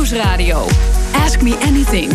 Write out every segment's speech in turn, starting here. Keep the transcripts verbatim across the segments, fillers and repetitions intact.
Nieuwsradio. Ask Me Anything.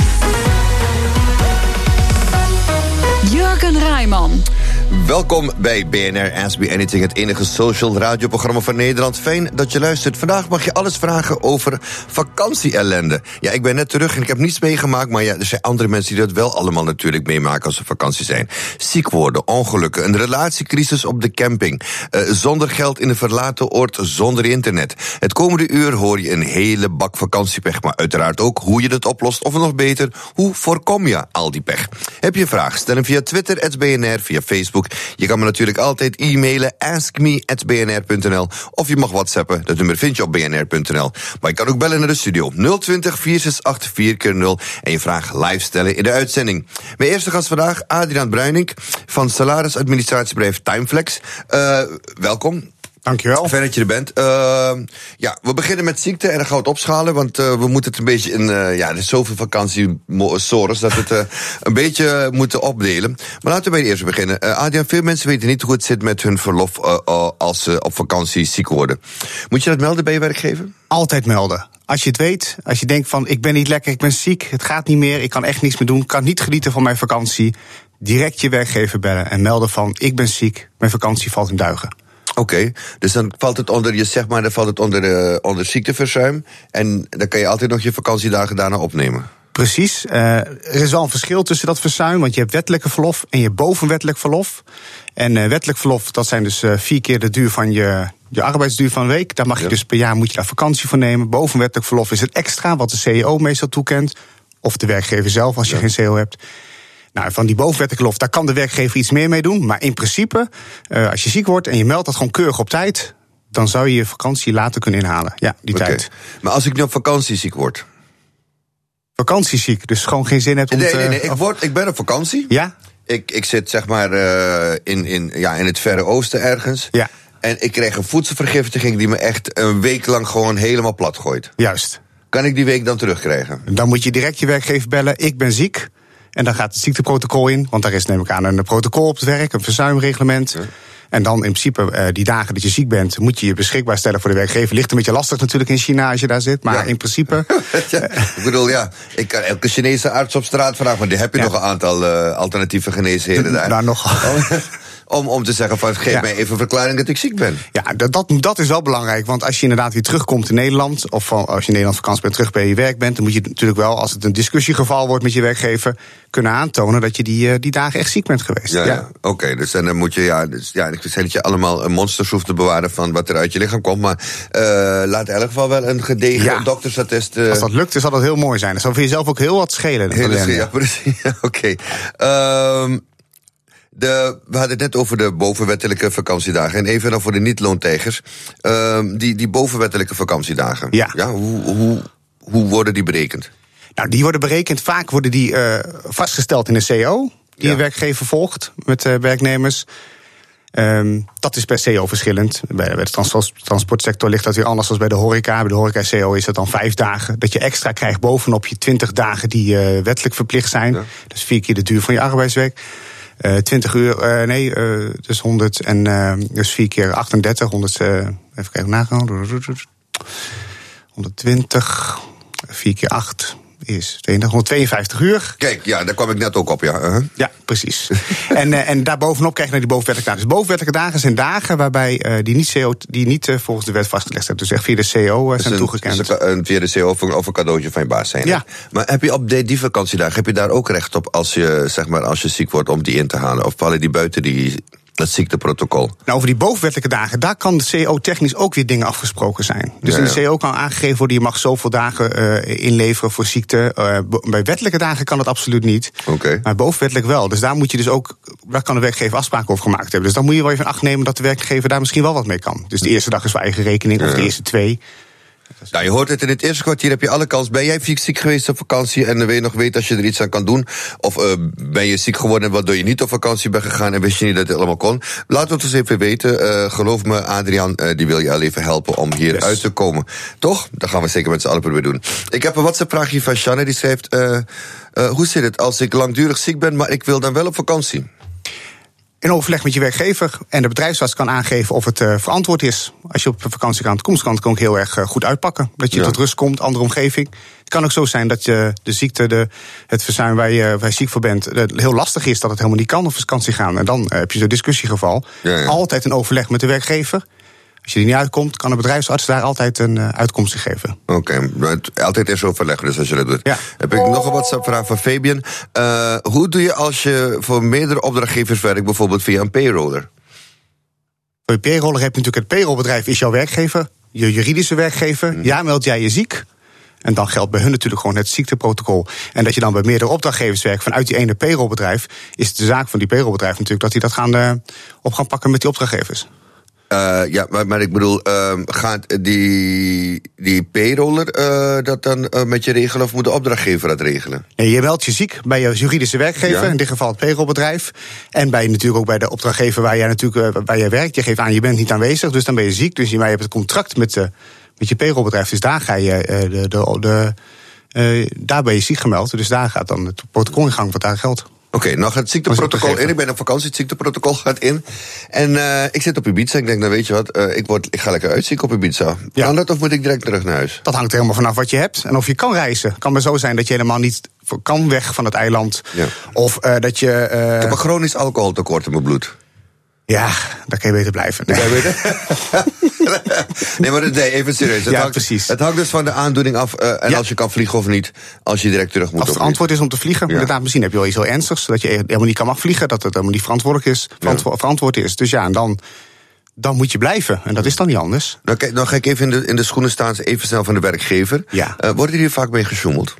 Jurgen Rijman. Welkom bij B N R Ask Me Anything, het enige social radioprogramma van Nederland. Fijn dat je luistert. Vandaag mag je alles vragen over vakantieellende. Ja, ik ben net terug en ik heb niets meegemaakt, maar ja, er zijn andere mensen die dat wel allemaal natuurlijk meemaken als ze op vakantie zijn. Ziek worden, ongelukken, een relatiecrisis op de camping, uh, zonder geld in een verlaten oord, zonder internet. Het komende uur hoor je een hele bak vakantiepech, maar uiteraard ook hoe je dat oplost, of nog beter, hoe voorkom je al die pech? Heb je een vraag? Stel hem via Twitter, at B N R, via Facebook. Je kan me natuurlijk altijd e-mailen, ask me at b n r punt n l. Of je mag whatsappen, dat nummer vind je op b n r punt n l. Maar je kan ook bellen naar de studio nul twintig, vier zes acht, vier keer nul en je vraag live stellen in de uitzending. Mijn eerste gast vandaag, Adriaan Bruining van salarisadministratiebedrijf Timeflex. Uh, welkom. Dankjewel. Fijn dat je er bent. Uh, ja, we beginnen met ziekte en dan gaan we het opschalen, want uh, we moeten het een beetje in, uh, ja, er is zoveel vakantiesores dat we het uh, een beetje moeten opdelen. Maar laten we bij de eerste beginnen. Uh, Adriaan, veel mensen weten niet hoe het zit met hun verlof uh, uh, als ze op vakantie ziek worden. Moet je dat melden bij je werkgever? Altijd melden. Als je het weet, als je denkt van ik ben niet lekker, ik ben ziek, het gaat niet meer, ik kan echt niets meer doen, kan niet genieten van mijn vakantie, direct je werkgever bellen en melden van ik ben ziek, mijn vakantie valt in duigen. Oké, okay, dus dan valt het onder je, zeg maar, dan valt het onder, uh, onder ziekteverzuim. En dan kan je altijd nog je vakantiedagen daarna opnemen. Precies. Uh, er is wel een verschil tussen dat verzuim, want je hebt wettelijke verlof en je hebt bovenwettelijk verlof. En uh, wettelijk verlof, dat zijn dus uh, vier keer de duur van je, je arbeidsduur van een week. Daar mag je ja. dus per jaar moet je daar vakantie voor nemen. Bovenwettelijk verlof is het extra, wat de C E O meestal toekent. Of de werkgever zelf, als je ja. geen C E O hebt. Nou, van die bovenwettelijke verlof, daar kan de werkgever iets meer mee doen. Maar in principe, uh, als je ziek wordt en je meldt dat gewoon keurig op tijd, dan zou je je vakantie later kunnen inhalen. Ja, die okay. tijd. Maar als ik nu op vakantie ziek word? Vakantieziek, dus gewoon geen zin hebt om nee, te... Nee, nee, ik, word, ik ben op vakantie. Ja? Ik, ik zit zeg maar uh, in, in, ja, in het Verre Oosten ergens. Ja. En ik kreeg een voedselvergiftiging die me echt een week lang gewoon helemaal plat gooit. Juist. Kan ik die week dan terugkrijgen? Dan moet je direct je werkgever bellen, ik ben ziek. En dan gaat het ziekteprotocol in, want daar is neem ik aan een protocol op het werk, een verzuimreglement. Ja. En dan in principe, uh, die dagen dat je ziek bent, moet je je beschikbaar stellen voor de werkgever. Ligt een beetje lastig natuurlijk in China als je daar zit, maar ja. in principe... ja, ik bedoel, ja, ik kan elke Chinese arts op straat vragen, maar die heb je ja. nog een aantal uh, alternatieve geneesheden daar. Daar nog. Om, om te zeggen van, geef ja. mij even een verklaring dat ik ziek ben. Ja, dat, dat, dat is wel belangrijk. Want als je inderdaad weer terugkomt in Nederland, of als je in Nederland vakantie bent, terug bij je werk bent, dan moet je natuurlijk wel, als het een discussiegeval wordt met je werkgever, kunnen aantonen dat je die, die dagen echt ziek bent geweest. Ja, ja. ja. oké. Okay, dus dan moet je, ja, dus, ja, ik zeg dat je allemaal een monsters hoeft te bewaren van wat er uit je lichaam komt. Maar uh, laat in elk geval wel een gedegen ja. doktersattest. Uh... Als dat lukt, dan zal dat heel mooi zijn. Dat zal voor jezelf ook heel wat schelen. Heel ja, precies. Oké. Okay. Um, De, we hadden het net over de bovenwettelijke vakantiedagen. En even dan voor de niet-loontijgers. Uh, die, die bovenwettelijke vakantiedagen. Ja. ja hoe, hoe, hoe worden die berekend? Nou, die worden berekend. Vaak worden die uh, vastgesteld in de C E O. Die ja. een werkgever volgt met uh, werknemers. Um, dat is per C E O verschillend. Bij, bij de trans- transportsector ligt dat weer anders dan bij de horeca. Bij de horeca C E O is dat dan vijf dagen. Dat je extra krijgt bovenop je twintig dagen die uh, wettelijk verplicht zijn. Ja. Dus vier keer de duur van je arbeidsweek. Uh, twintig uur, uh, nee, uh, dus honderd en uh, dus vier keer achtendertig, honderd, uh, even kijken, nagaan. honderdtwintig, vier keer acht is honderdtweeënvijftig uur. Kijk, ja, daar kwam ik net ook op, ja. Uh-huh. Ja, precies. en, uh, en daarbovenop krijg je naar die bovenwettelijke dagen. Dus bovenwettelijke dagen zijn dagen waarbij uh, die niet, C E O, die niet uh, volgens de wet vastgelegd zijn. Dus echt via de C E O uh, zijn een, toegekend. Dus een, via de C E O of een cadeautje van je baas zijn. Ja. Maar heb je op die, die vakantiedagen, heb je daar ook recht op als je, zeg maar, als je ziek wordt om die in te halen? Of vallen die buiten die... dat ziekteprotocol? Nou, over die bovenwettelijke dagen, daar kan de C E O technisch ook weer dingen afgesproken zijn. Dus ja, ja. in de C E O kan aangegeven worden, je mag zoveel dagen uh, inleveren voor ziekte. Uh, bij wettelijke dagen kan dat absoluut niet. Okay. Maar bovenwettelijk wel. Dus daar moet je dus ook, daar kan de werkgever afspraken over gemaakt hebben. Dus dan moet je wel even in acht nemen dat de werkgever daar misschien wel wat mee kan. Dus de eerste dag is voor eigen rekening, of de eerste twee. Nou, je hoort het in het eerste kwartier, heb je alle kans. Ben jij ziek geweest op vakantie en wil je nog weten als je er iets aan kan doen? Of uh, ben je ziek geworden waardoor je niet op vakantie bent gegaan en wist je niet dat het allemaal kon? Laat het eens even weten. Uh, geloof me, Adriaan, uh, die wil je al even helpen om hier yes. uit te komen. Toch? Dat gaan we zeker met z'n allen proberen doen. Ik heb een WhatsApp-vraagje van Shanna, die schrijft... Uh, uh, hoe zit het als ik langdurig ziek ben, maar ik wil dan wel op vakantie? in overleg met je werkgever. En de bedrijfsarts kan aangeven of het uh, verantwoord is. Als je op vakantie gaat, komst kan het ook heel erg uh, goed uitpakken. Dat je ja. tot rust komt, andere omgeving. Het kan ook zo zijn dat je de ziekte, de, het verzuim waar je, waar je ziek voor bent, heel lastig is dat het helemaal niet kan op vakantie gaan. En dan uh, heb je zo'n discussiegeval. Ja, ja. Altijd een overleg met de werkgever. Als je er niet uitkomt, kan de bedrijfsarts daar altijd een uh, uitkomst in geven. Oké, okay. Altijd eerst overleggen, dus als je dat doet. Ja. Heb ik nog een WhatsApp-vraag van Fabian. Uh, hoe doe je als je voor meerdere opdrachtgevers werkt, bijvoorbeeld via een payroller? Voor je payroller heb je natuurlijk het payrollbedrijf, is jouw werkgever, je juridische werkgever. Hmm. Ja, meld jij je ziek. En dan geldt bij hun natuurlijk gewoon het ziekteprotocol. En dat je dan bij meerdere opdrachtgevers werkt vanuit die ene payrollbedrijf, is het de zaak van die payrollbedrijf natuurlijk dat die dat gaan, uh, op gaan pakken met die opdrachtgevers. Uh, ja, maar, maar ik bedoel, uh, gaat die, die payroller uh, dat dan uh, met je regelen of moet de opdrachtgever dat regelen? Nee, je meldt je ziek bij je juridische werkgever, ja. in dit geval het payrollbedrijf. En bij, natuurlijk ook bij de opdrachtgever waar jij natuurlijk uh, waar jij werkt. Je geeft aan, je bent niet aanwezig, dus dan ben je ziek. Dus je, maar je hebt het contract met, uh, met je payrollbedrijf. Dus daar ga je uh, de, de, de, uh, daar ben je ziek gemeld. Dus daar gaat dan het protocol in gang wat daar geldt. Oké, okay, nou gaat het ziekteprotocol in. Ik ben op vakantie, het ziekteprotocol gaat in. En uh, ik zit op Ibiza. Ik denk, nou weet je wat, uh, ik, word, ik ga lekker uitzieken op Ibiza. Ja. Kan dat of moet ik direct terug naar huis? Dat hangt er helemaal vanaf wat je hebt. En of je kan reizen. Het kan maar zo zijn dat je helemaal niet kan weg van het eiland. Ja. Of uh, dat je... Uh... Ik heb een chronisch alcoholtekort in mijn bloed. Ja, daar kan je beter blijven. Nee, je beter? nee maar nee, even serieus. Het, ja, hangt, precies. Het hangt dus van de aandoening af. Uh, en ja. als je kan vliegen of niet. Als je direct terug moet. Als het antwoord is om te vliegen. Ja. Inderdaad, misschien heb je wel iets heel ernstigs. Dat je helemaal niet kan mag vliegen. Dat het helemaal niet verantwoordelijk is, verantwo- ja. verantwoord is. Dus ja, en dan, dan moet je blijven. En dat is dan niet anders. Nou, kijk, dan ga ik even in de, in de schoenen staan. Even snel van de werkgever. Ja. Uh, wordt er hier vaak mee gesjoemeld?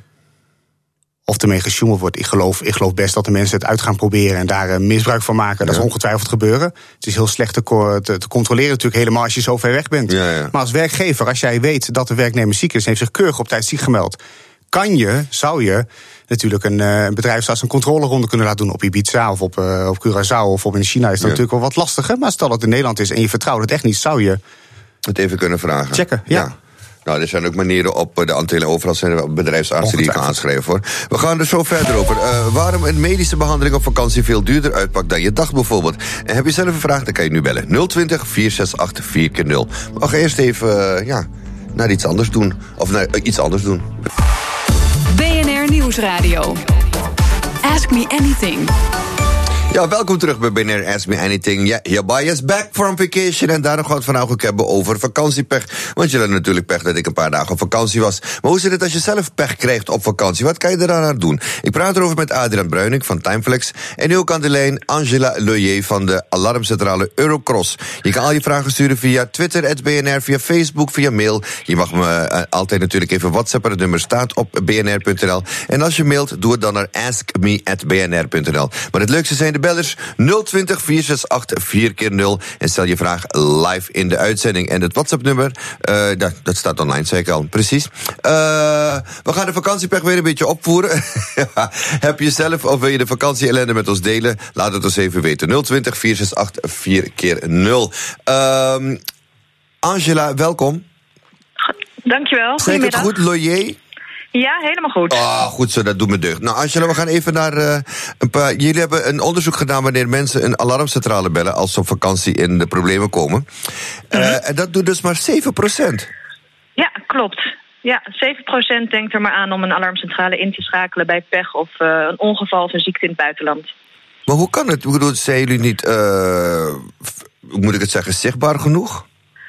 Of ermee gesjoemeld wordt. Ik geloof, ik geloof best dat de mensen het uit gaan proberen en daar uh, misbruik van maken. Dat ja. is ongetwijfeld gebeuren. Het is heel slecht te, co- te, te controleren natuurlijk helemaal als je zo ver weg bent. Ja, ja. Maar als werkgever, als jij weet dat de werknemer ziek is en heeft zich keurig op tijd ziek gemeld, kan je, zou je natuurlijk een, uh, een bedrijfsarts een controleronde kunnen laten doen op Ibiza of op, uh, op Curaçao of op in China. Is dat ja. natuurlijk wel wat lastiger. Maar stel dat het in Nederland is en je vertrouwt het echt niet, zou je het even kunnen vragen. Checken, ja. ja. Nou, er zijn ook manieren op de Antillen. Overal zijn er bedrijfsartsen die je kan aanschrijven voor. We gaan er zo verder over. Uh, waarom een medische behandeling op vakantie veel duurder uitpakt dan je dacht bijvoorbeeld. En heb je zelf een vraag, dan kan je nu bellen. nul twintig, vier zes acht, vier keer nul. We gaan eerst even uh, ja, naar iets anders doen. Of naar uh, iets anders doen. B N R Nieuwsradio. Ask me anything. Ja, welkom terug bij B N R Ask Me Anything. Ja, your boy is back from vacation. En daarom gaan we het vandaag ook hebben over vakantiepech. Want je had natuurlijk pech dat ik een paar dagen op vakantie was. Maar hoe zit het als je zelf pech krijgt op vakantie? Wat kan je eraan aan doen? Ik praat erover met Adriaan Bruining van Timeflex. En nu ook aan de lijn Angela Leuyet van de alarmcentrale Eurocross. Je kan al je vragen sturen via Twitter, at B N R, via Facebook, via mail. Je mag me uh, altijd natuurlijk even WhatsAppen. Het nummer staat op b n r punt n l. En als je mailt, doe het dan naar ask me at b n r punt n l. Maar het leukste zijn de bellers nul twintig, vier zes acht, vier keer nul. En stel je vraag live in de uitzending. En het WhatsApp-nummer, uh, dat, dat staat online, zei ik al. Precies. Uh, we gaan de vakantiepech weer een beetje opvoeren. Heb je zelf of wil je de vakantie-ellende met ons delen? Laat het ons even weten. nul twintig, vier zes acht, vier keer nul. Uh, Angela, welkom. Dankjewel. Zeg ik het goed, Leuyet? Ja, helemaal goed. Ah, goed zo, dat doet me deugd. Nou, Angela, we gaan even naar uh, een paar... Jullie hebben een onderzoek gedaan wanneer mensen een alarmcentrale bellen als ze op vakantie in de problemen komen. Uh, mm-hmm. En dat doet dus maar zeven procent. Ja, klopt. Ja, zeven procent denkt er maar aan om een alarmcentrale in te schakelen bij pech of uh, een ongeval of een ziekte in het buitenland. Maar hoe kan het? Hoe bedoel, zijn jullie niet, uh, hoe moet ik het zeggen, zichtbaar genoeg?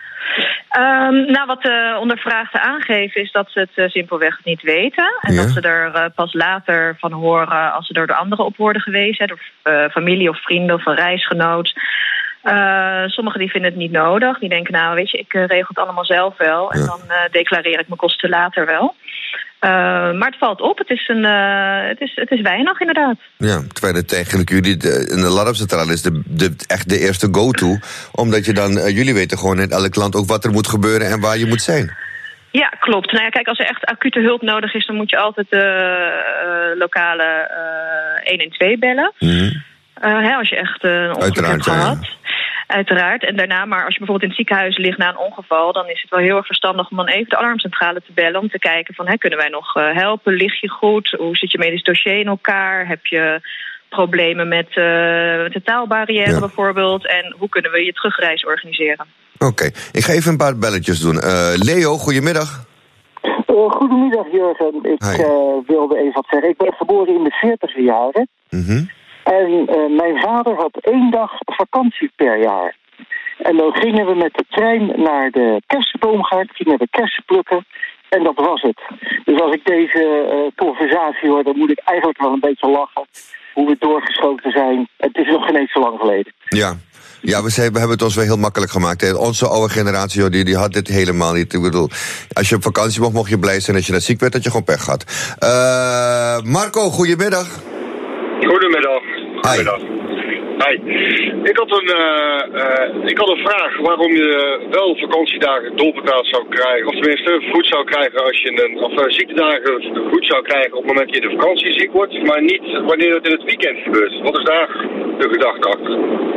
Um, nou, wat de ondervraagden aangeven is dat ze het uh, simpelweg niet weten. En ja. dat ze er uh, pas later van horen als ze er door anderen op worden gewezen. Door uh, familie of vrienden of een reisgenoot. Uh, sommigen die vinden het niet nodig. Die denken, nou weet je, ik uh, regel het allemaal zelf wel. En ja. dan uh, declareer ik mijn kosten later wel. Uh, maar het valt op, het is, een, uh, het, is, het is weinig inderdaad. Ja, terwijl het eigenlijk jullie, de, een alarmcentrale is de, de, echt de eerste go-to. Omdat je dan, uh, jullie weten gewoon in elk land ook wat er moet gebeuren en waar je moet zijn. Ja, klopt. Nou ja, kijk, als er echt acute hulp nodig is, dan moet je altijd de uh, lokale uh, een een twee bellen. Mm-hmm. Uh, hè, als je echt uh, een ongeluk hebt gehad. Ja. Uiteraard. En daarna, maar als je bijvoorbeeld in het ziekenhuis ligt na een ongeval, dan is het wel heel erg verstandig om dan even de alarmcentrale te bellen. Om te kijken van, hè, kunnen wij nog uh, helpen? Lig je goed? Hoe zit je medisch dossier in elkaar? Heb je problemen met, uh, met de taalbarrière ja. bijvoorbeeld. En hoe kunnen we je terugreis organiseren? Oké, okay. Ik ga even een paar belletjes doen. Uh, Leo, goedemiddag. Uh, goedemiddag, Jurgen. Ik uh, wilde even wat zeggen. Ik ben geboren in de veertiger jaren. Mm-hmm. En uh, mijn vader had één dag vakantie per jaar. En dan gingen we met de trein naar de kersenboomgaard, gingen we kersen plukken. En dat was het. Dus als ik deze uh, conversatie hoor, dan moet ik eigenlijk wel een beetje lachen. Hoe we doorgeschoten zijn. Het is nog geen eens zo lang geleden. Ja. Ja, we, zijn, we hebben het ons wel heel makkelijk gemaakt. Hè. Onze oude generatie, joh, die, die had dit helemaal niet. Ik bedoel, als je op vakantie mocht, mocht je blij zijn. Als je net ziek werd, dat je gewoon pech had. Uh, Marco, goedemiddag. Goedemiddag. Goedemiddag. Hi. Ik had, een, uh, uh, ik had een vraag waarom je wel vakantiedagen doorbetaald zou krijgen. Of tenminste goed zou krijgen als je een, of uh, ziektedagen goed zou krijgen op het moment dat je in de vakantie ziek wordt. Maar niet wanneer het in het weekend gebeurt. Wat is daar de gedachte achter?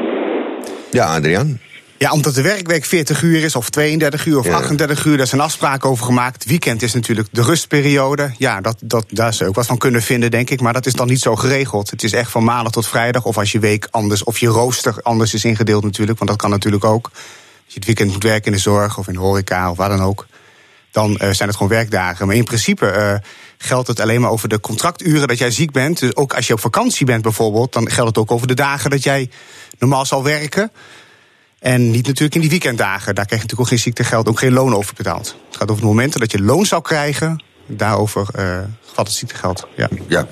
Ja, Adriaan. Ja, omdat de werkweek veertig uur is, of tweeëndertig uur, of ja. achtendertig uur, daar zijn afspraken over gemaakt. Weekend is natuurlijk de rustperiode. Ja, dat, dat, daar zou je ook wat van kunnen vinden, denk ik. Maar dat is dan niet zo geregeld. Het is echt van maandag tot vrijdag, of als je week anders, of je rooster anders is ingedeeld natuurlijk. Want dat kan natuurlijk ook. Als je het weekend moet werken in de zorg, of in de horeca, of waar dan ook. Dan uh, zijn het gewoon werkdagen. Maar in principe uh, geldt het alleen maar over de contracturen dat jij ziek bent. Dus ook als je op vakantie bent bijvoorbeeld, dan geldt het ook over de dagen dat jij normaal zal werken. En niet natuurlijk in die weekenddagen. Daar krijg je natuurlijk ook geen ziektegeld, ook geen loon over betaald. Het gaat over de momenten dat je loon zou krijgen. Daarover uh, valt het ziektegeld. Ja. ja.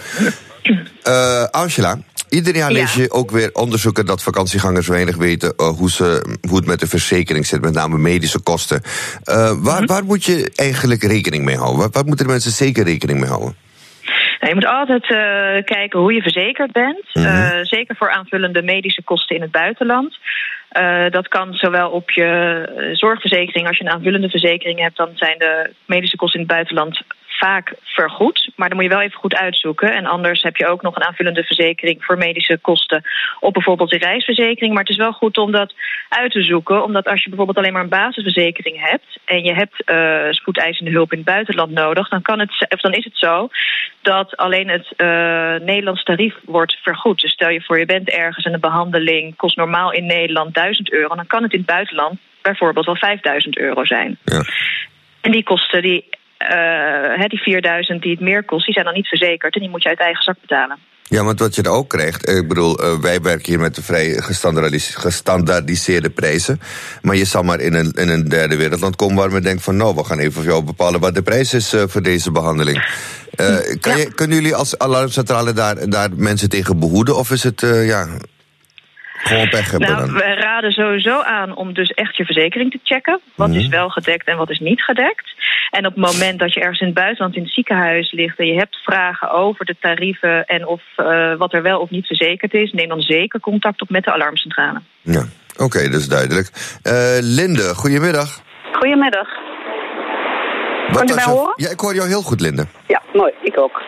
Uh, Angela, ieder jaar ja. lees je ook weer onderzoeken dat vakantiegangers weinig weten uh, hoe, ze, hoe het met de verzekering zit, met name medische kosten. Uh, waar, mm-hmm. waar moet je eigenlijk rekening mee houden? Waar, waar moeten de mensen zeker rekening mee houden? Je moet altijd uh, kijken hoe je verzekerd bent. Mm-hmm. Uh, zeker voor aanvullende medische kosten in het buitenland. Uh, dat kan zowel op je zorgverzekering, als je een aanvullende verzekering hebt, dan zijn de medische kosten in het buitenland vaak vergoed. Maar dan moet je wel even goed uitzoeken. En anders heb je ook nog een aanvullende verzekering voor medische kosten op bijvoorbeeld de reisverzekering. Maar het is wel goed om dat uit te zoeken. Omdat als je bijvoorbeeld alleen maar een basisverzekering hebt en je hebt uh, spoedeisende hulp in het buitenland nodig, dan, kan het, of dan is het zo dat alleen het uh, Nederlands tarief wordt vergoed. Dus stel je voor je bent ergens en de behandeling kost normaal in Nederland duizend euro. Dan kan het in het buitenland bijvoorbeeld wel vijfduizend euro zijn. Ja. En die kosten, die, uh, die vierduizend die het meer kost, die zijn dan niet verzekerd en die moet je uit eigen zak betalen. Ja, want wat je er ook krijgt, ik bedoel, uh, wij werken hier met de vrij gestandardis- gestandaardiseerde prijzen. Maar je zal maar in een, in een derde wereldland komen waar men denkt van, nou, we gaan even voor jou bepalen wat de prijs is uh, voor deze behandeling. Uh, kan ja. je, kunnen jullie als alarmcentrale daar, daar mensen tegen behoeden? Of is het, uh, ja, gewoon pech hebben nou, dan? We raden sowieso aan om dus echt je verzekering te checken. Wat mm-hmm. is wel gedekt en wat is niet gedekt. En op het moment dat je ergens in het buitenland in het ziekenhuis ligt en je hebt vragen over de tarieven en of uh, wat er wel of niet verzekerd is, neem dan zeker contact op met de alarmcentrale. Ja, oké, okay, dat is duidelijk. Uh, Linde, goedemiddag. Goedemiddag. Kan je mij jou... horen? Ja, ik hoor jou heel goed, Linde. Ja, mooi, ik ook.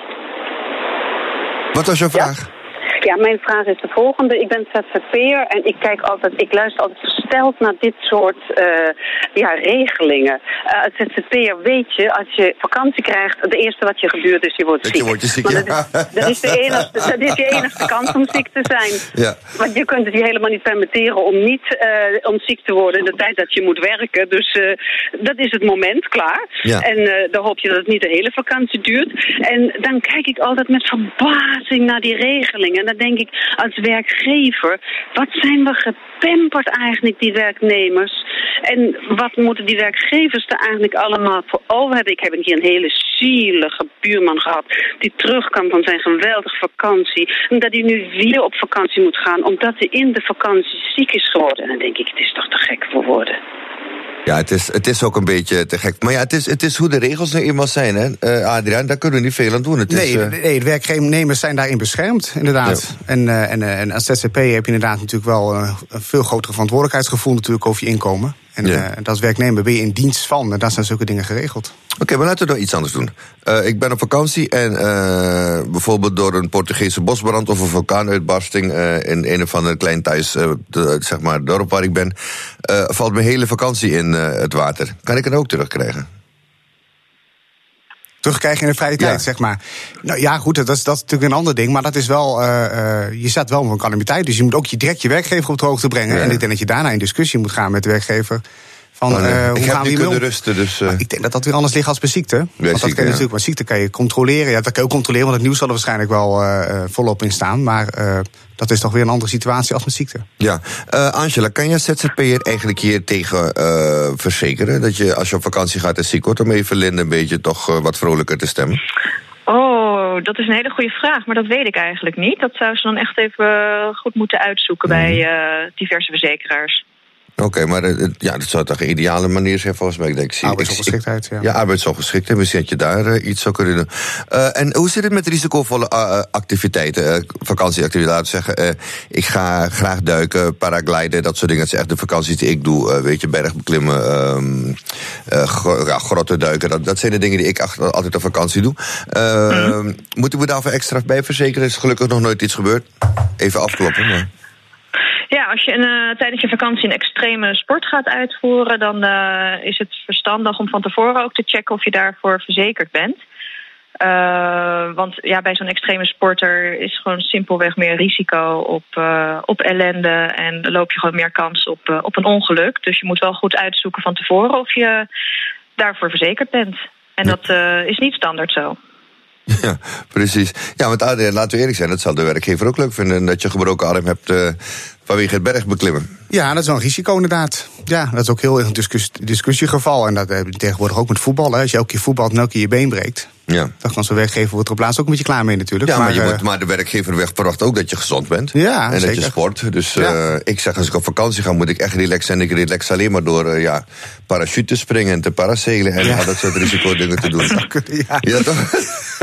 Wat was jouw vraag? Ja. Ja, mijn vraag is de volgende. Ik ben Z Z P'er en ik kijk altijd, ik luister altijd versteld naar dit soort uh, ja, regelingen. Uh, als Z Z P'er weet je, als je vakantie krijgt, het eerste wat je gebeurt is je wordt ziek. Je wordt je ziek, maar ja. dat, is, dat, is de enigste, dat is je enigste kans om ziek te zijn. Ja. Want je kunt het je helemaal niet permitteren om niet uh, om ziek te worden in de tijd dat je moet werken. Dus uh, dat is het moment, klaar. Ja. En uh, dan hoop je dat het niet de hele vakantie duurt. En dan kijk ik altijd met verbazing naar die regelingen. En dan denk ik als werkgever, wat zijn we gepamperd eigenlijk, die werknemers? En wat moeten die werkgevers er eigenlijk allemaal voor over hebben? Ik heb een keer een hele zielige buurman gehad die terugkwam van zijn geweldige vakantie. En dat hij nu weer op vakantie moet gaan omdat hij in de vakantie ziek is geworden. En dan denk ik, het is toch te gek voor woorden. Ja, het is, het is ook een beetje te gek. Maar ja, het is, het is hoe de regels nu eenmaal zijn, hè, uh, Adriaan. Daar kunnen we niet veel aan doen. Het nee, is, uh... nee, de werknemers zijn daarin beschermd, inderdaad. Ja. En, uh, en, uh, en als Z Z P heb je inderdaad natuurlijk wel uh, een veel grotere verantwoordelijkheidsgevoel natuurlijk over je inkomen. En ja. uh, als werknemer ben je in dienst van, en daar zijn zulke dingen geregeld. Oké, okay, maar laten we nog iets anders doen. Uh, ik ben op vakantie en uh, bijvoorbeeld door een Portugese bosbrand of een vulkaanuitbarsting uh, in een of ander klein thuis, uh, de, zeg maar het dorp waar ik ben, uh, valt mijn hele vakantie in uh, het water. Kan ik het ook terugkrijgen? terugkrijgen in de vrije tijd, ja. zeg maar. Nou ja, goed, dat is, dat is natuurlijk een ander ding. Maar dat is wel, uh, uh, je staat wel op een calamiteit. Dus je moet ook je direct je werkgever op de hoogte brengen. Ja. En ik denk dat je daarna in discussie moet gaan met de werkgever. Van, oh, nee. uh, hoe ik gaan heb we niet kunnen rusten, dus... Uh... Ik denk dat dat weer anders ligt als bij ziekte. Want bij dat ziekte, kan je ja. natuurlijk, maar ziekte kan je controleren. Ja, dat kan je ook controleren, want het nieuws zal er waarschijnlijk wel uh, volop in staan. Maar uh, dat is toch weer een andere situatie als met ziekte. Ja, uh, Angela, kan je als Z Z P'er eigenlijk hier tegen uh, verzekeren? Dat je als je op vakantie gaat en ziek wordt, om even Linde een beetje toch uh, wat vrolijker te stemmen? Oh, dat is een hele goede vraag, maar dat weet ik eigenlijk niet. Dat zou ze dan echt even goed moeten uitzoeken mm. bij uh, diverse verzekeraars. Oké, okay, maar uh, ja, dat zou toch een ideale manier zijn volgens mij. Ik denk, zie, arbeidsongeschiktheid, ja. Ja, arbeidsongeschiktheid. Misschien dat je daar uh, iets zou kunnen doen. Uh, en hoe zit het met risicovolle uh, activiteiten, uh, vakantieactiviteiten? Zeggen, uh, ik ga graag duiken, paragliden, dat soort dingen. Dat zijn echt de vakanties die ik doe. Uh, weet je, bergbeklimmen, um, uh, gro- ja, grotten duiken. Dat, dat zijn de dingen die ik achter, altijd op vakantie doe. Uh, mm. Moeten we daarvoor extra bij verzekeren? Is gelukkig nog nooit iets gebeurd. Even afkloppen, maar... Ja, als je uh, tijdens je vakantie een extreme sport gaat uitvoeren, dan uh, is het verstandig om van tevoren ook te checken of je daarvoor verzekerd bent. Uh, want ja, bij zo'n extreme sporter is gewoon simpelweg meer risico op, uh, op ellende en dan loop je gewoon meer kans op, uh, op een ongeluk. Dus je moet wel goed uitzoeken van tevoren of je daarvoor verzekerd bent. En dat uh, is niet standaard zo. Ja, precies. Ja, want Adriaan, laten we eerlijk zijn, dat zal de werkgever ook leuk vinden dat je gebroken arm hebt uh, vanwege het bergbeklimmen. Ja, dat is wel een risico inderdaad. Ja, dat is ook heel erg een discuss- discussiegeval. En dat hebben we tegenwoordig ook met voetballen. Als je elke keer voetbalt en elke keer je been breekt, ja. dan kan zo'n werkgever wordt er op laatst ook een beetje klaar mee natuurlijk. Ja, maar, maar, je uh, moet, maar de werkgever verwacht ook dat je gezond bent. Ja, en zeker. dat je sport. Dus uh, ja. ik zeg, als ik op vakantie ga, moet ik echt relaxen. En ik relax alleen maar door uh, ja, parachute springen en te paracelen en ja. al dat soort risicodingen te doen. ja. ja, toch?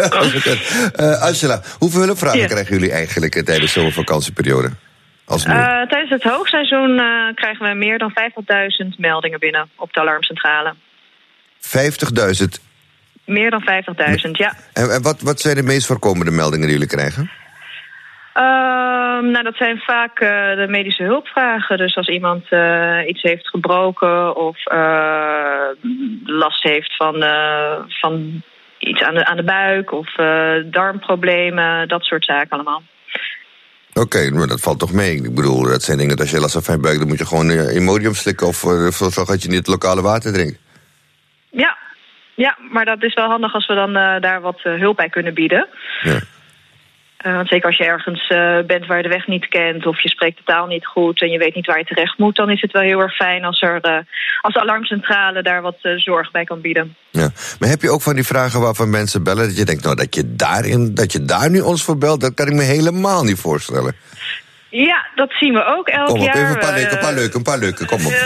uh, Angela, hoeveel hulpvragen ja. krijgen jullie eigenlijk uh, tijdens zo'n vakantieperiode? Als uh, tijdens het hoogseizoen uh, krijgen we meer dan vijftigduizend meldingen binnen op de alarmcentrale. vijftigduizend? Meer dan vijftigduizend, ja. En, en wat, wat zijn de meest voorkomende meldingen die jullie krijgen? Uh, nou, dat zijn vaak uh, de medische hulpvragen. Dus als iemand uh, iets heeft gebroken of uh, last heeft van, uh, van iets aan de, aan de buik of uh, darmproblemen, dat soort zaken allemaal. Oké, okay, maar dat valt toch mee. Ik bedoel, dat zijn dingen dat als je last van je buik, dan moet je gewoon uh, Imodium slikken of uh, zorgen dat je niet het lokale water drinkt. Ja, ja, maar dat is wel handig als we dan uh, daar wat uh, hulp bij kunnen bieden. Ja. Uh, want zeker als je ergens uh, bent waar je de weg niet kent of je spreekt de taal niet goed en je weet niet waar je terecht moet, dan is het wel heel erg fijn als er uh, als de alarmcentrale daar wat uh, zorg bij kan bieden. Ja, maar heb je ook van die vragen waarvan mensen bellen dat je denkt, nou dat je daarin, dat je daar nu ons voor belt, dat kan ik me helemaal niet voorstellen. Ja, dat zien we ook elk jaar. Kom op, jaar. even een paar leuke, een paar leuke, een paar leuke, kom op.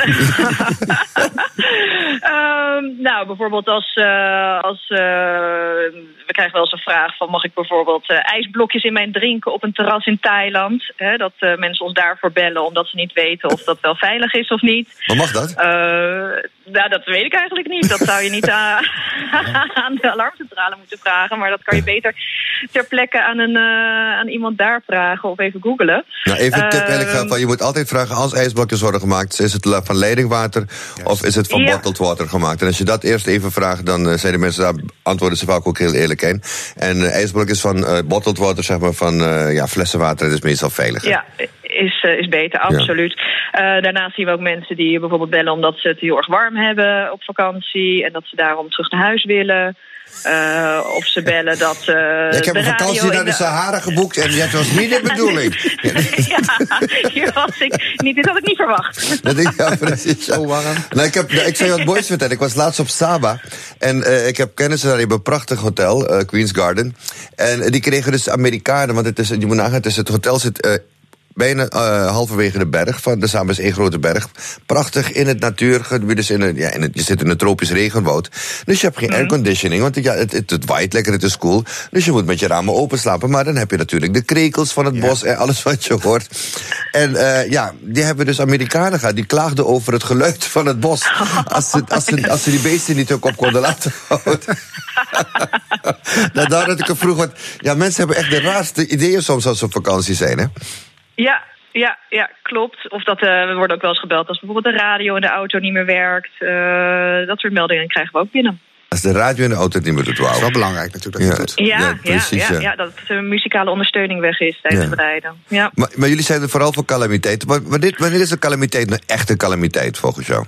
um, nou, bijvoorbeeld als, uh, als uh, we krijgen wel eens een vraag van, mag ik bijvoorbeeld uh, ijsblokjes in mijn drinken op een terras in Thailand? Hè, dat uh, mensen ons daarvoor bellen omdat ze niet weten of dat wel veilig is of niet. Maar mag dat? Uh, nou, dat weet ik eigenlijk niet. Dat zou je niet aan, aan de alarmcentrale moeten vragen, maar dat kan je beter ter plekke aan, een, uh, aan iemand daar vragen of even googlen. Nou, even een tip eigenlijk uh, van, je moet altijd vragen als ijsblokjes worden gemaakt, is het van leidingwater yes. of is het van ja. bottled water gemaakt? En als je dat eerst even vraagt, dan uh, zijn de mensen daar, antwoorden ze vaak ook heel eerlijk in. En uh, ijsblokjes van uh, bottled water, zeg maar van uh, ja, flessenwater, dat is meestal veiliger. Ja, is, uh, is beter, absoluut. Ja. Uh, daarnaast zien we ook mensen die bijvoorbeeld bellen omdat ze het heel erg warm hebben op vakantie en dat ze daarom terug naar huis willen. Uh, of ze bellen dat uh, ja, ik heb een vakantie naar de, de Sahara geboekt en dat was niet de bedoeling. Ja, hier was ik niet, dit had ik niet verwacht. Dat ik, ja, precies. Zo warm. Nou, ik, heb, ik zou je wat moois vertellen. Ik was laatst op Saba en uh, ik heb kennissen daar, die hebben een prachtig hotel, uh, Queen's Garden. En uh, die kregen dus Amerikanen, want het is, je moet nagaan, het, is, het hotel zit Uh, bijna uh, halverwege de berg. Van de Saba is één grote berg. Prachtig in het natuurgebied. Dus in het, ja, in het, je zit in een tropisch regenwoud. Dus je hebt geen mm. airconditioning. Want ja, het, het, het waait lekker, het is koel. Dus je moet met je ramen openslapen. Maar dan heb je natuurlijk de krekels van het ja. bos en alles wat je hoort. En uh, ja, die hebben dus Amerikanen gehad. Die klaagden over het geluid van het bos. Als ze, als ze, als ze die beesten niet ook op konden laten houden. Nou, daar had ik er vroeg. Want ja, mensen hebben echt de raarste ideeën soms als ze op vakantie zijn, hè? Ja, ja, ja, klopt. Of dat, uh, we worden ook wel eens gebeld als bijvoorbeeld de radio in de auto niet meer werkt. Uh, dat soort meldingen krijgen we ook binnen. Als de radio in de auto het niet meer doet, wauw. Dat is wel belangrijk natuurlijk dat je het doet. Ja, Ja, ja, precies, ja, ja. ja, dat de muzikale ondersteuning weg is tijdens Ja. het rijden. Ja. Maar, maar jullie zijn er vooral voor calamiteiten. Maar wanneer, wanneer is een calamiteit een echte calamiteit volgens jou?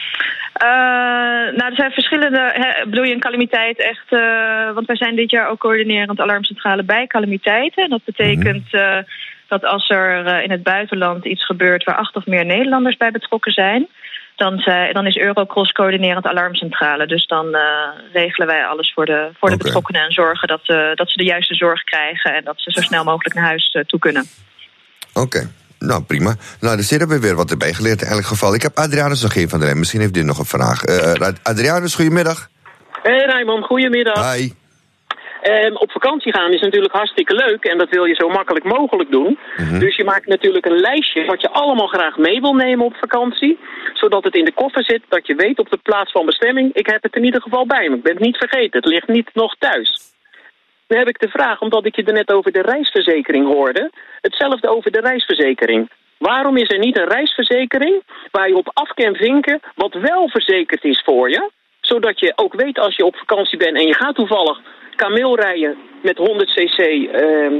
Uh, nou, er zijn verschillende. Hè, bedoel je een calamiteit echt? Uh, want wij zijn dit jaar ook coördinerend alarmcentrale bij calamiteiten. En dat betekent uh, dat als er uh, in het buitenland iets gebeurt waar acht of meer Nederlanders bij betrokken zijn, dan, zij, dan is Eurocross coördinerend alarmcentrale. Dus dan uh, regelen wij alles voor de, voor de Okay. betrokkenen en zorgen dat, uh, dat ze de juiste zorg krijgen en dat ze zo snel mogelijk naar huis uh, toe kunnen. Oké. Okay. Nou, prima. Nou, dus hier hebben we weer wat erbij geleerd in elk geval. Ik heb Adrianus nog geen van de rem. Misschien heeft u nog een vraag. Uh, Adrianus, goedemiddag. Hey Raymond, goedemiddag. Hi. Um, op vakantie gaan is natuurlijk hartstikke leuk en dat wil je zo makkelijk mogelijk doen. Mm-hmm. Dus je maakt natuurlijk een lijstje wat je allemaal graag mee wil nemen op vakantie, zodat het in de koffer zit, dat je weet op de plaats van bestemming, ik heb het in ieder geval bij me. Ik ben het niet vergeten, het ligt niet nog thuis. Nu heb ik de vraag, omdat ik je er net over de reisverzekering hoorde, hetzelfde over de reisverzekering. Waarom is er niet een reisverzekering waar je op af kan vinken wat wel verzekerd is voor je, zodat je ook weet als je op vakantie bent en je gaat toevallig kameel rijden met honderd cc, um,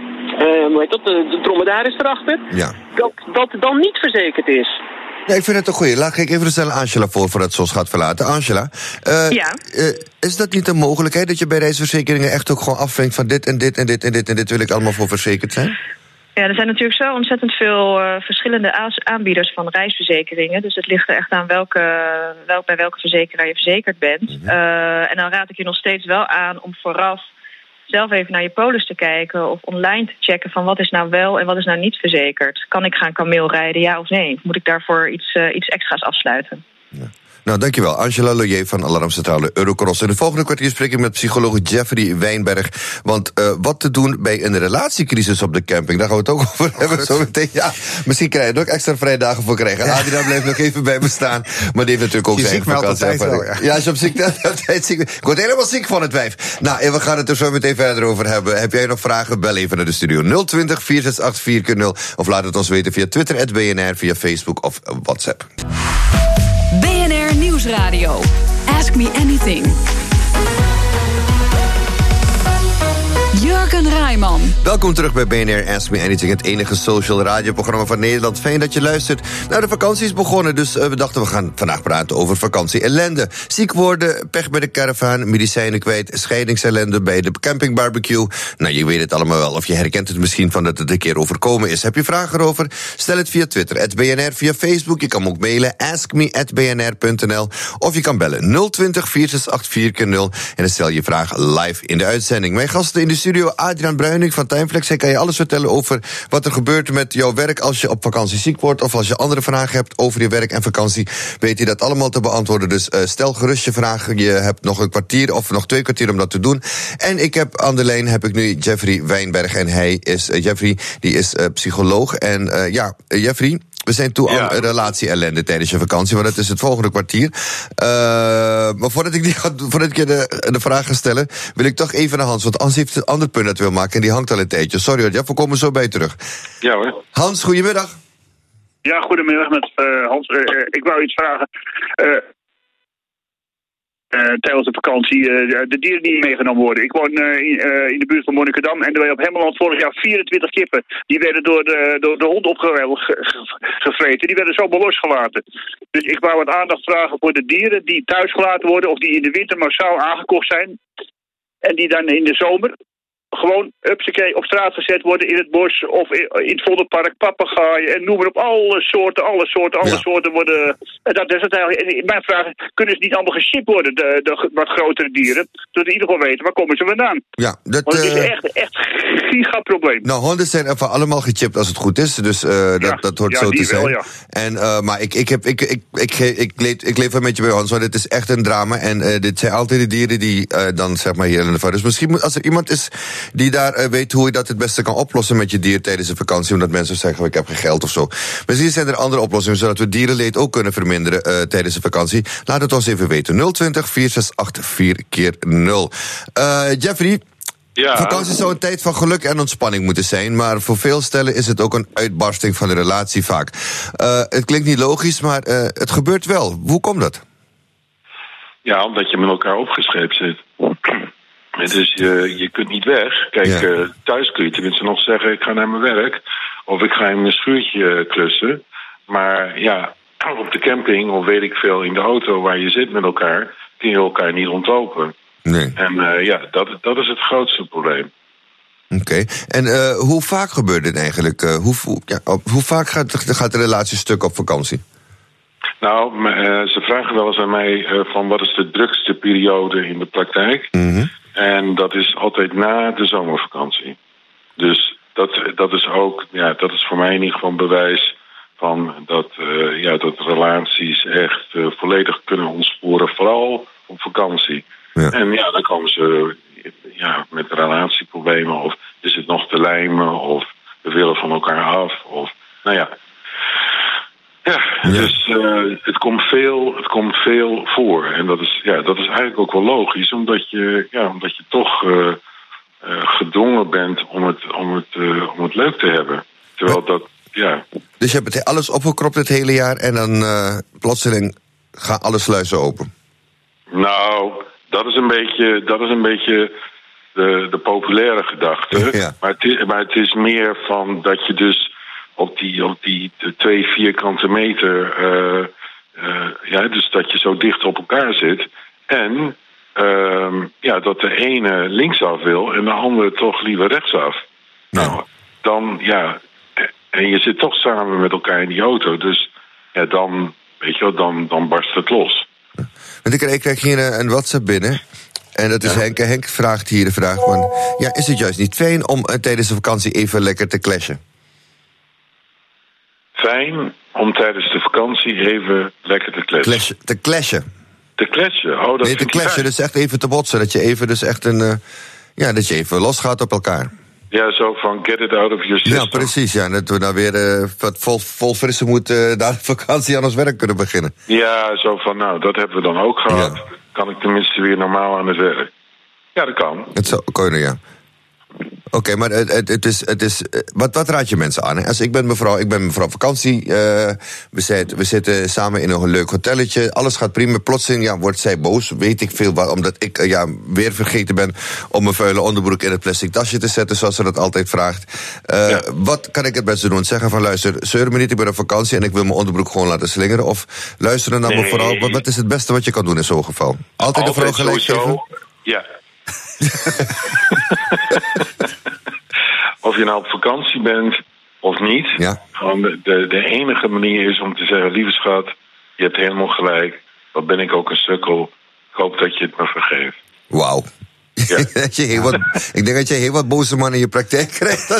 um, hoe heet dat, de, de dromedaris erachter, ja. dat dat dan niet verzekerd is. Ja, ik vind het een goeie. Laat ik even stellen Angela voor voordat ze ons gaat verlaten. Angela, uh, ja. uh, is dat niet een mogelijkheid dat je bij reisverzekeringen echt ook gewoon afvinkt van dit en dit en dit en dit en dit wil ik allemaal voor verzekerd zijn? Ja, er zijn natuurlijk zo ontzettend veel uh, verschillende aanbieders van reisverzekeringen. Dus het ligt er echt aan welke, welk, bij welke verzekeraar je verzekerd bent. Mm-hmm. Uh, en dan raad ik je nog steeds wel aan om vooraf zelf even naar je polis te kijken of online te checken van wat is nou wel en wat is nou niet verzekerd. Kan ik gaan kameel rijden, ja of nee? Of moet ik daarvoor iets, uh, iets extra's afsluiten? Ja. Nou, dankjewel. Angela Loyer van Alarmcentrale Eurocross. In de volgende kwartier spreek ik met psycholoog Jeffrey Wijnberg. Want uh, wat te doen bij een relatiecrisis op de camping, daar gaan we het ook over hebben zo meteen. Ja, misschien krijg je er ook extra vrijdagen voor krijgen. Ja. Adriaan blijft nog even bij me staan. Maar die heeft natuurlijk ook zijn vakantie. Wel, ja. ja, als je op ziek bent, ziek. Ik word helemaal ziek van het wijf. Nou, en we gaan het er zo meteen verder over hebben. Heb jij nog vragen? Bel even naar de studio nul twintig, vier zes acht, vier nul. Of laat het ons weten via Twitter, at B N R, via Facebook of WhatsApp. B N R Nieuwsradio. Ask Me Anything. Jurgen Rijman. Welkom terug bij B N R Ask Me Anything, het enige social radioprogramma van Nederland. Fijn dat je luistert. Nou, de vakantie is begonnen, dus uh, we dachten we gaan vandaag praten over vakantie-ellende. Ziek worden, pech bij de caravan, medicijnen kwijt, scheidingsellende bij de campingbarbecue. Nou, je weet het allemaal wel, of je herkent het misschien van dat het een keer overkomen is. Heb je vragen erover? Stel het via Twitter, at B N R, via Facebook. Je kan me ook mailen, askme at b n r punt n l. Of je kan bellen nul twintig, vier zes acht, vier nul. En dan stel je vraag live in de uitzending. Mijn gasten in de studio, Adriaan Bruining van Timeflex. Hij kan je alles vertellen over wat er gebeurt met jouw werk als je op vakantie ziek wordt, of als je andere vragen hebt over je werk en vakantie, weet je dat allemaal te beantwoorden. Dus uh, stel gerust je vragen. Je hebt nog een kwartier of nog twee kwartier om dat te doen. En ik heb aan de lijn heb ik nu Jeffrey Wijnberg. En hij is, uh, Jeffrey, die is uh, psycholoog. En uh, ja, uh, Jeffrey, we zijn toe ja. aan relatie-ellende tijdens je vakantie, want het is het volgende kwartier. Uh, maar voordat ik, die, voordat ik je de, de vraag ga stellen, wil ik toch even naar Hans, want Hans heeft een ander punt dat wil maken en die hangt al een tijdje. Sorry hoor, Jeff, we komen zo bij je terug. Ja hoor. Hans, goedemiddag. Ja, goedemiddag met uh, Hans. Uh, ik wou iets vragen. Uh, Uh, tijdens de vakantie uh, de dieren die meegenomen worden. Ik woon uh, in, uh, in de buurt van Monnikendam en er werden op Hemmeland vorig jaar vierentwintig kippen. Die werden door de, door de hond opgevreten. Die werden zomaar losgelaten. Dus ik wou wat aandacht vragen voor de dieren die thuis gelaten worden of die in de winter massaal aangekocht zijn. En die dan in de zomer gewoon upsakee op straat gezet worden in het bos of in het Vondelpark, papegaaien en noem maar op. Alle soorten, alle soorten, alle ja. soorten worden. Dat is het eigenlijk. En mijn vraag is, kunnen ze niet allemaal geshipped worden, de, de wat grotere dieren? Zodat we in ieder geval weten, waar komen ze vandaan? Ja, dat, Want het is uh, echt, echt een gigaprobleem. Nou, honden zijn even allemaal gechipt als het goed is. Dus uh, dat, ja, dat hoort ja, zo te zijn. Wel, ja. En, uh, maar ik, ik, heb, ik, ik, ik, ik, ik, leef, ik leef een beetje bij Hans, want het is echt een drama. En uh, dit zijn altijd de dieren die uh, dan zeg maar hier in de vader. Dus misschien moet, als er iemand is die daar uh, weet hoe je dat het beste kan oplossen met je dier tijdens de vakantie, omdat mensen zeggen, ik heb geen geld of zo. Misschien zijn er andere oplossingen, zodat we dierenleed ook kunnen verminderen uh, tijdens de vakantie. Laat het ons even weten. nul twintig, vier zes acht, vier nul. Uh, Jeffrey, ja. Vakantie zou een tijd van geluk en ontspanning moeten zijn, maar voor veel stellen is het ook een uitbarsting van de relatie vaak. Uh, het klinkt niet logisch, maar uh, het gebeurt wel. Hoe komt dat? Ja, omdat je met elkaar opgescheept zit. Dus je, je kunt niet weg. Kijk, ja. uh, thuis kun je tenminste nog zeggen, ik ga naar mijn werk. Of ik ga in mijn schuurtje klussen. Maar ja, op de camping, of weet ik veel, in de auto waar je zit met elkaar, kun je elkaar niet ontlopen. Nee. En uh, ja, dat, dat is het grootste probleem. Oké, okay. en uh, hoe vaak gebeurt dit eigenlijk? Uh, hoe, hoe, ja, hoe vaak gaat, gaat de relatie stuk op vakantie? Nou, uh, ze vragen wel eens aan mij uh, van wat is de drukste periode in de praktijk. Mm-hmm. En dat is altijd na de zomervakantie. Dus dat, dat is ook, ja, dat is voor mij in ieder geval bewijs van dat, uh, ja, dat relaties echt uh, volledig kunnen ontsporen, vooral op vakantie. Ja. En ja, dan komen ze ja, met relatieproblemen, of is het nog te lijmen, of we willen van elkaar af, of nou ja. Ja, ja. Dus uh, het komt veel, het komt veel voor. En dat is, ja, dat is eigenlijk ook wel logisch, omdat je, ja, omdat je toch uh, uh, gedwongen bent om het, om, het, uh, om het leuk te hebben. Terwijl dat, ja. Dus je hebt het alles opgekropt het hele jaar en dan uh, plotseling gaan alle sluizen open? Nou, dat is een beetje, dat is een beetje de, de populaire gedachte. Ja. Maar, het is, maar het is meer van dat je dus op die, op die twee vierkante meter, uh, uh, ja, dus dat je zo dicht op elkaar zit. En uh, ja, dat de ene linksaf wil en de andere toch liever rechtsaf. Ja. Nou, dan, ja, en je zit toch samen met elkaar in die auto. Dus ja, dan, weet je wel, dan, dan barst het los. Want ik, ik krijg hier een, een WhatsApp binnen. En dat is ja. Henk. Henk vraagt hier de vraag van, ja, is het juist niet fijn om uh, tijdens de vakantie even lekker te clashen? Fijn om tijdens de vakantie even lekker te clashen. Clash, te clashen? Te clashen, oh, dat nee, te clashen, dus echt even te botsen. Dat je even dus echt een, uh, ja, dat je even losgaat op elkaar. Ja, zo van get it out of your system. Ja, precies, ja. Dat we dan weer uh, vol, vol frisse moed uh, na de vakantie aan ons werk kunnen beginnen. Ja, zo van, nou, dat hebben we dan ook gehad. Ja. Kan ik tenminste weer normaal aan het werk. Ja, dat kan. Het zou kunnen, ja. Oké, okay, maar het, het, het is, het is wat, wat raad je mensen aan? Hè? Als ik ben mevrouw, ik ben mevrouw op vakantie. Uh, we, zit, we zitten samen in een leuk hotelletje. Alles gaat prima. Plotseling ja, wordt zij boos. Weet ik veel waar. Omdat ik uh, ja, weer vergeten ben om mijn vuile onderbroek in het plastic tasje te zetten. Zoals ze dat altijd vraagt. Uh, ja. Wat kan ik het beste doen? Zeggen van luister, zeur me niet, ik ben op vakantie en ik wil mijn onderbroek gewoon laten slingeren. Of luisteren naar nee. mijn vrouw. Wat, wat is het beste wat je kan doen in zo'n geval? Altijd, altijd de vrouw gelijk geven? Ja. Of je nou op vakantie bent of niet. Ja. Gewoon de, de, de enige manier is om te zeggen, lieve schat, je hebt helemaal gelijk. Wat ben ik ook een sukkel. Ik hoop dat je het me vergeeft. Wauw. Ja. heel wat, ik denk dat je heel wat boze man in je praktijk krijgt.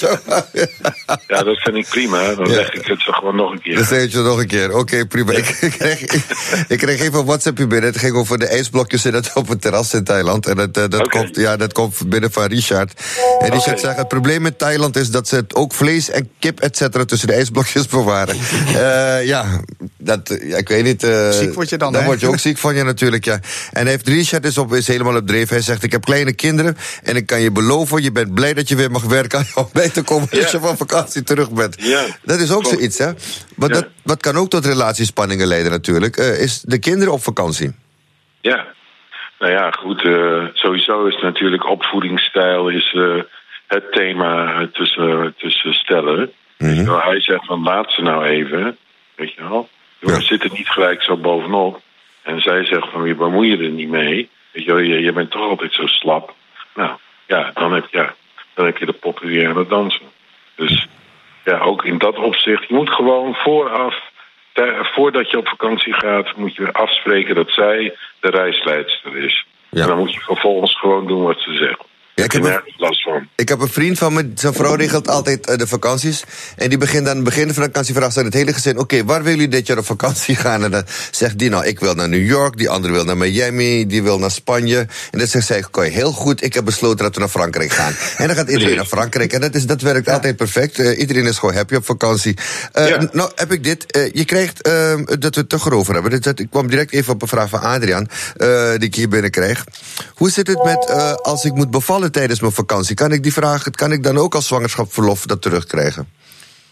Ja, dat vind ik prima. Dan ja. leg ik het zo gewoon nog een keer. Dan zeg je het nog een keer. Oké, okay, prima. Ja. Ik, ik, kreeg, ik, ik kreeg even een WhatsAppje binnen. Het ging over de ijsblokjes in het, op het terras in Thailand. En dat, dat, okay. komt, ja, dat komt binnen van Richard. En Richard okay. zegt, het probleem met Thailand is dat ze het ook vlees en kip et cetera tussen de ijsblokjes bewaren. uh, ja, dat, ja, ik weet niet. Uh, ziek word je dan, Dan hè? word je ook ziek van je natuurlijk, ja. En heeft, Richard is, op, is helemaal op dreef. Hij zegt, ik heb kleine kinderen en ik kan je beloven, je bent blij dat je weer mag werken om bij te komen als ja. je van vakantie terug bent. Ja. Dat is ook zoiets, hè? Maar ja. dat, wat kan ook tot relatiespanningen leiden natuurlijk, uh, is de kinderen op vakantie. Ja, nou ja, goed. Uh, sowieso is natuurlijk opvoedingsstijl is uh, het thema tussen, tussen stellen. Mm-hmm. Dus hij zegt van laat ze nou even, weet je wel. We ja. zitten niet gelijk zo bovenop. En zij zegt van je bemoei je er niet mee. Weet je, je, je bent toch altijd zo slap. Nou, ja, dan heb, ja, dan heb je de poppen weer aan het dansen. Dus ja, ook in dat opzicht, je moet gewoon vooraf, ter, voordat je op vakantie gaat, moet je afspreken dat zij de reisleidster is. Ja. En dan moet je vervolgens gewoon doen wat ze zegt. Ja, ik, heb een, ik heb een vriend van me, zijn vrouw regelt altijd uh, de vakanties. En die begint aan het begin van de vakantie vraagt aan het hele gezin, oké, okay, waar willen jullie dit jaar op vakantie gaan? En dan zegt die, nou, ik wil naar New York, die andere wil naar Miami, die wil naar Spanje. En dan zegt zij, oké, okay, heel goed, ik heb besloten dat we naar Frankrijk gaan. En dan gaat iedereen naar Frankrijk. En dat, is, dat werkt ja. altijd perfect. Uh, iedereen is gewoon happy op vakantie. Uh, ja. Nou, heb ik dit. Uh, je krijgt, uh, dat we het toch erover hebben. Dat, dat, ik kwam direct even op een vraag van Adriaan, uh, die ik hier binnenkrijg. Hoe zit het met, uh, als ik moet bevallen tijdens mijn vakantie? Kan ik die vraag, kan ik dan ook als zwangerschapsverlof dat terugkrijgen?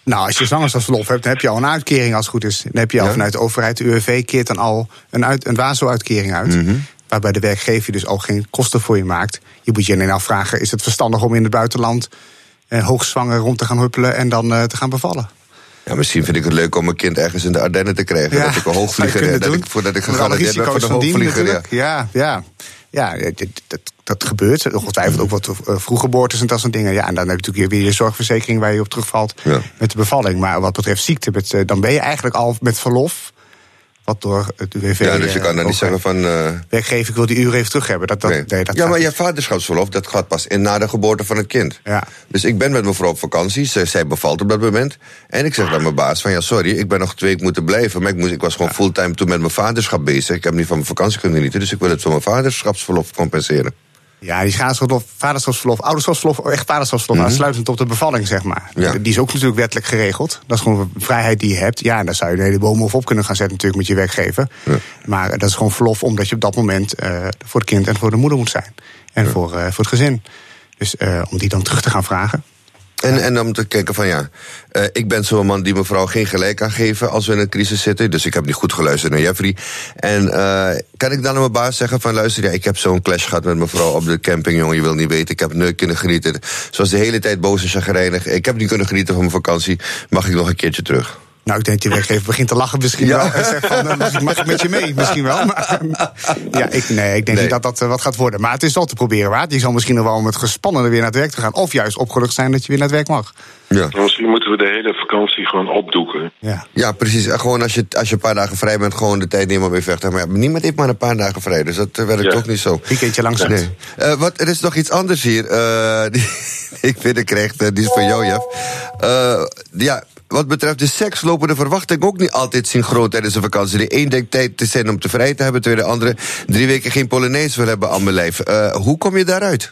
Nou, als je zwangerschapsverlof hebt, dan heb je al een uitkering als het goed is. Dan heb je al ja? vanuit de overheid, de U W V keert dan al een, uit, een W A S O-uitkering uit. Mm-hmm. Waarbij de werkgever dus al geen kosten voor je maakt. Je moet je alleen afvragen, is het verstandig om in het buitenland eh, hoogzwanger rond te gaan huppelen en dan uh, te gaan bevallen? Ja, misschien vind ik het leuk om een kind ergens in de Ardennen te krijgen. Ja, dat ik een hoogvlieger dat ik, voordat ik gegarandeerd ben voor de hoogvlieger. Ja, ja. ja. Ja, dat, dat, dat gebeurt. Ongetwijfeld ook wat vroeggeboortes en dat soort dingen. Ja, en dan heb je natuurlijk weer je zorgverzekering waar je op terugvalt ja. met de bevalling. Maar wat betreft ziekte, met, dan ben je eigenlijk al met verlof. Wat door het U W V... Ja, dus je kan dan niet zeggen van... Uh... werkgever, ik wil die uren even terug hebben. Dat, dat, nee. Nee, dat ja, maar niet. je vaderschapsverlof, dat gaat pas in na de geboorte van het kind. Ja. Dus ik ben met mevrouw op vakantie. Zij, zij bevalt op dat moment. En ik zeg aan mijn baas van... ja, sorry, ik ben nog twee weken moeten blijven. Maar ik, moest, ik was gewoon ja. fulltime toen met mijn vaderschap bezig. Ik heb niet van mijn vakantie kunnen genieten. Dus ik wil het voor mijn vaderschapsverlof compenseren. Ja, die vaderschapsverlof, vaderschapsverlof, ouderschapsverlof, echt vaderschapsverlof, mm-hmm. aansluitend op de bevalling, zeg maar. Ja. Die is ook natuurlijk wettelijk geregeld. Dat is gewoon een vrijheid die je hebt. Ja, en daar zou je een hele boom op kunnen gaan zetten natuurlijk met je werkgever. Ja. Maar dat is gewoon verlof omdat je op dat moment uh, voor het kind en voor de moeder moet zijn. En ja. voor, uh, voor het gezin. Dus uh, om die dan terug te gaan vragen. En, ja. en om te kijken van ja, uh, ik ben zo'n man die mevrouw geen gelijk kan geven als we in een crisis zitten. Dus ik heb niet goed geluisterd naar Jeffrey. En uh, kan ik dan aan mijn baas zeggen van luister, ja, ik heb zo'n clash gehad met mevrouw op de camping, jongen, je wil niet weten. Ik heb nooit kunnen genieten. Ze was de hele tijd boos en chagrijnig. Ik heb niet kunnen genieten van mijn vakantie. Mag ik nog een keertje terug? Nou, ik denk dat je werkgever begint te lachen misschien ja. wel. En zegt van, uh, mag, ik, mag ik met je mee? Misschien wel. Maar, ja, ik, nee, ik denk nee. niet dat dat uh, wat gaat worden. Maar het is wel te proberen waard. Je zal misschien nog wel met gespannen weer naar het werk te gaan. Of juist opgelucht zijn dat je weer naar het werk mag. Ja. Misschien moeten we de hele vakantie gewoon opdoeken. Ja, ja precies. Gewoon als je, als je een paar dagen vrij bent, gewoon de tijd nemen om weer vechten. Maar ja, niemand heeft maar een paar dagen vrij. Dus dat uh, werkt ja. ook niet zo. Weekendje langzaam. Nee. Uh, wat, er is nog iets anders hier. Uh, die ik binnenkrijg, uh, die is voor jou, Jeff. Uh, ja... Wat betreft de seks lopen de verwachtingen ook niet altijd synchroon tijdens de vakantie. De een denkt tijd te zijn om te vrij te hebben, terwijl de andere drie weken geen Polonaise wil hebben aan mijn lijf. Uh, hoe kom je daaruit?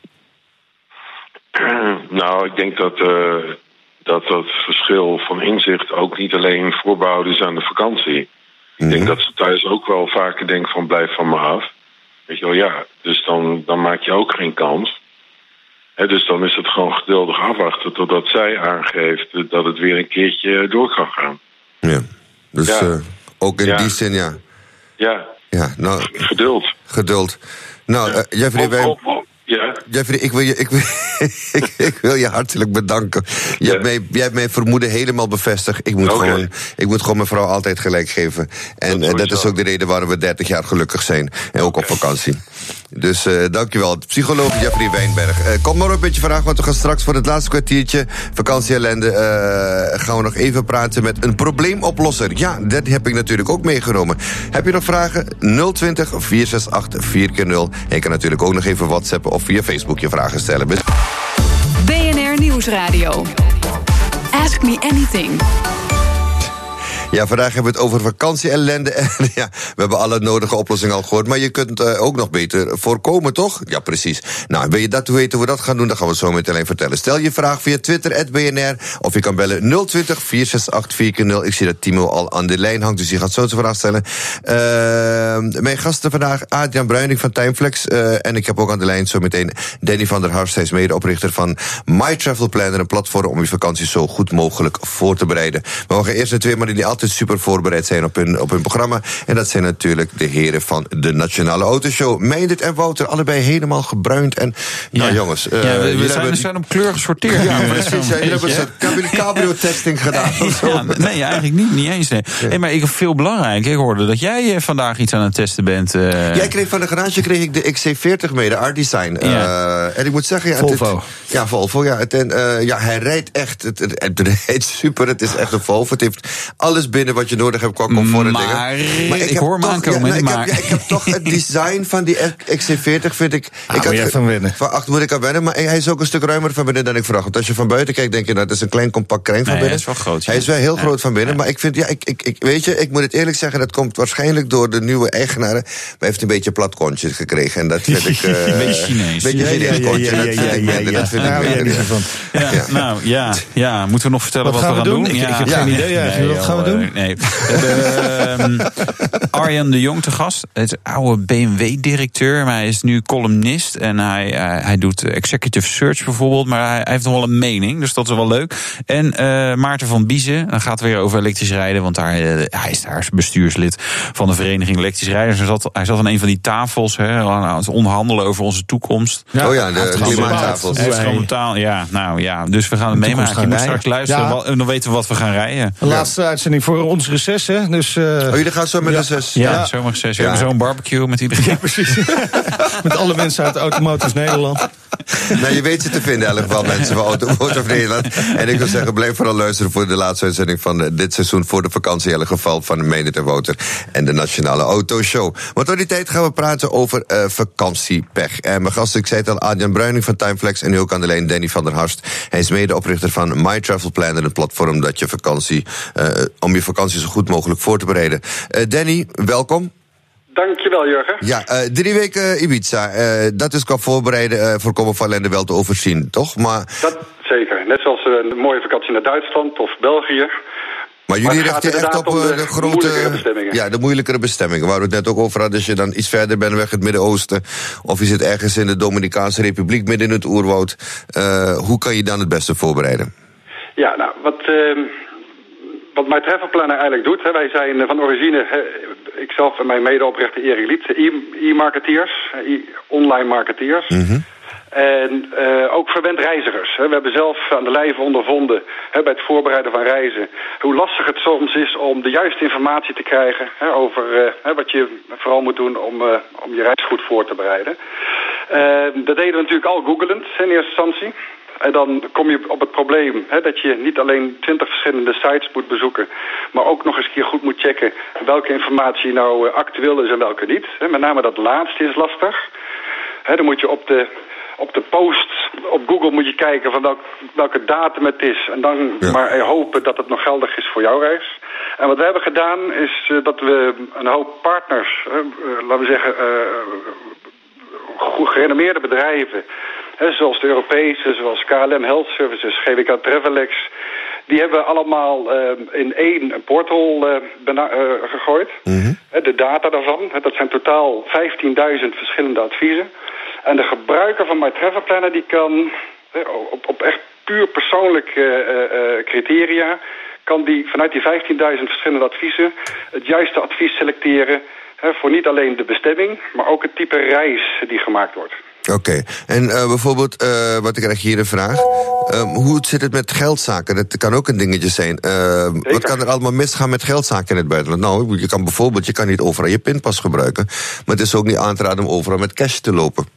Nou, ik denk dat, uh, dat dat verschil van inzicht ook niet alleen voorbehouden is aan de vakantie. Ik mm-hmm. denk dat ze thuis ook wel vaker denken van blijf van me af. Weet je wel, ja, dus dan, dan maak je ook geen kans. He, dus dan is het gewoon geduldig afwachten totdat zij aangeeft dat het weer een keertje door kan gaan. Ja, dus ja. Uh, ook in ja. die zin, ja. Ja, ja nou, geduld. Geduld. Nou, uh, Jeffrey, wij... Op, op, op. Ja. Jeffrey, ik wil je, ik wil, ik, ik wil je hartelijk bedanken. Je ja. hebt mij, jij hebt mijn vermoeden helemaal bevestigd. Ik moet, okay. gewoon, ik moet gewoon mijn vrouw altijd gelijk geven. En dat, uh, dat is ook de reden waarom we dertig jaar gelukkig zijn. En ook okay. op vakantie. Dus uh, dankjewel. Psycholoog Jeffrey Wijnberg. Uh, kom maar op met je vraag, want we gaan straks voor het laatste kwartiertje vakantieellende uh, gaan we nog even praten met een probleemoplosser. Ja, dat heb ik natuurlijk ook meegenomen. Heb je nog vragen? nul twintig, vier zes acht, vier keer nul. En je kan natuurlijk ook nog even WhatsAppen of via Facebook je vragen stellen. B N R Nieuwsradio. Ask me anything. Ja, vandaag hebben we het over vakantieellende. En ja, we hebben alle nodige oplossingen al gehoord. Maar je kunt het uh, ook nog beter voorkomen, toch? Ja, precies. Nou, wil je dat weten hoe we dat gaan doen? Dan gaan we het zo meteen alleen vertellen. Stel je vraag via Twitter, at B N R. Of je kan bellen nul twintig, vier zes acht, vier keer nul. Ik zie dat Timo al aan de lijn hangt, dus die gaat zo zijn vraag stellen. Uh, mijn gasten vandaag, Adriaan Bruining van Timeflex. Uh, en ik heb ook aan de lijn zo meteen Danny van der Harst. Hij is medeoprichter van My Travel Planner. Een platform om je vakantie zo goed mogelijk voor te bereiden. Maar we gaan eerst naar twee mannen die altijd super voorbereid zijn op hun, op hun programma. En dat zijn natuurlijk de heren van de Nationale Autoshow. Meindert en Wouter, allebei helemaal gebruind. En nou ja. jongens... Uh, ja, we, we zijn, hebben... zijn op kleur gesorteerd. Ja, precies. Ja, jullie hebben cabrio-testing gedaan. Ja, nee, eigenlijk niet, niet eens. Nee. Ja. Hey, maar ik, veel belangrijk, ik hoorde dat jij vandaag iets aan het testen bent. Uh... Jij kreeg van de garage kreeg ik de X C veertig mee, de R-Design. Ja. Uh, en ik moet zeggen... Ja, Volvo. Het, ja, Volvo, ja. Het, uh, ja, hij rijdt echt. Het, het, het rijdt super, het is echt een Volvo. Het heeft alles binnen wat je nodig hebt qua comfort en dingen. Maar ik, ik hoor hem aankomen. Ja, nou, maar... ik, heb, ja, ik heb toch het design van die X C veertig, vind ik... Ah, ik had, je van winnen. Van achter moet ik aan wennen, maar hij is ook een stuk ruimer van binnen dan ik verwacht. Want als je van buiten kijkt, denk je, nou, dat is een klein compact kring van nee, binnen. Hij is wel groot. Hij is wel heel ja. groot van binnen, ja. maar ik vind, ja, ik, ik, ik, weet je, ik moet het eerlijk zeggen, dat komt waarschijnlijk door de nieuwe eigenaren. Maar hij heeft een beetje plat kontje gekregen. En dat vind ik... Uh, beetje Chinees. Beetje Chinees kontje. Dat vind niet hou jij niet zo van. Ja, ja. Nou ja, ja, moeten we nog vertellen wat, wat we gaan doen? doen? Ik, ja. ik heb ja. geen idee eigenlijk. Nee, wat gaan we doen? Nee. De, um, Arjan de Jong te gast. Het oude B M W-directeur, maar hij is nu columnist. En hij, uh, hij doet executive search bijvoorbeeld. Maar hij, hij heeft nog wel een mening, dus dat is wel leuk. En uh, Maarten van Biezen, dan gaat het weer over elektrisch rijden. Want daar, uh, hij is daar bestuurslid van de Vereniging Elektrisch Rijders. Hij zat, hij zat aan een van die tafels, hè, aan het onderhandelen over onze toekomst. Ja, oh ja, de klimaattafels. Extramentaal, ja, nou ja. Dus we gaan het meemaken. Je moet straks luisteren ja. en dan weten we wat we gaan rijden. De laatste ja. uitzending voor ons reces, hè. Dus, uh, oh, jullie gaan zo met ja. reces? Ja, ja. zomerreces. We ja. hebben zo'n barbecue met iedereen. Ja, precies. Met alle mensen uit Automotive Nederland. Nou, je weet ze te vinden in elk geval, mensen van Automotive Nederland. En ik wil zeggen, blijf vooral luisteren voor de laatste uitzending van dit seizoen voor de vakantie in elk geval van de Meindert en Wouter en de Nationale Autoshow. Maar tot die tijd gaan we praten over uh, vakantiepech. En mijn gast, ik zei het al, Adriaan Bruining van Timeflex en nu ook aan de lijn Danny van der Harst. Hij is medeoprichter van My Travel Planner, een platform dat je vakantie, uh, om je vakantie zo goed mogelijk voor te bereiden. Uh, Danny, welkom. Dankjewel, Jurgen. Ja, uh, drie weken Ibiza. Uh, dat is qua voorbereiden uh, voorkomen van ellende wel te overzien, toch? Maar dat zeker. Net zoals uh, een mooie vakantie naar Duitsland of België. Maar jullie richten echt op uh, de, de grote, bestemmingen. Ja, de moeilijkere bestemmingen. Waar we het net ook over hadden, als je dan iets verder bent weg het Midden-Oosten, of je zit ergens in de Dominicaanse Republiek midden in het oerwoud. Uh, hoe kan je dan het beste voorbereiden? Ja, nou, wat, uh, wat My Travel Planner eigenlijk doet, hè, wij zijn van origine, hè, ikzelf en mijn medeoprichter Erik Liet, e-marketeers, online marketeers. Mm-hmm. En uh, ook verwend reizigers. Hè. We hebben zelf aan de lijve ondervonden, hè, bij het voorbereiden van reizen, hoe lastig het soms is om de juiste informatie te krijgen, hè, over uh, wat je vooral moet doen om, uh, om je reis goed voor te bereiden. Uh, dat deden we natuurlijk al googelend in eerste instantie. En dan kom je op het probleem hè, dat je niet alleen twintig verschillende sites moet bezoeken, maar ook nog eens een keer goed moet checken welke informatie nou uh, actueel is en welke niet. Hè. Met name dat laatste is lastig. Hè, dan moet je op de Op de post op Google moet je kijken van welk, welke datum het is. En dan ja. maar hopen dat het nog geldig is voor jouw reis. En wat we hebben gedaan is uh, dat we een hoop partners, uh, uh, laten we zeggen, uh, goed gerenommeerde bedrijven, uh, zoals de Europese, zoals K L M Health Services, G W K Travelex, die hebben we allemaal uh, in één portal uh, bena- uh, gegooid. Mm-hmm. Uh, de data daarvan, uh, dat zijn totaal vijftienduizend verschillende adviezen. En de gebruiker van My Travel Planner die kan op, op echt puur persoonlijke uh, criteria, kan die vanuit die vijftienduizend verschillende adviezen het juiste advies selecteren hè, voor niet alleen de bestemming, maar ook het type reis die gemaakt wordt. Oké, okay. en uh, bijvoorbeeld, uh, wat ik krijg hier een vraag. Um, hoe zit het met geldzaken? Dat kan ook een dingetje zijn. Uh, wat kan er allemaal misgaan met geldzaken in het buitenland? Nou, je kan bijvoorbeeld, je kan niet overal je pinpas gebruiken, maar het is ook niet aan te raden om overal met cash te lopen.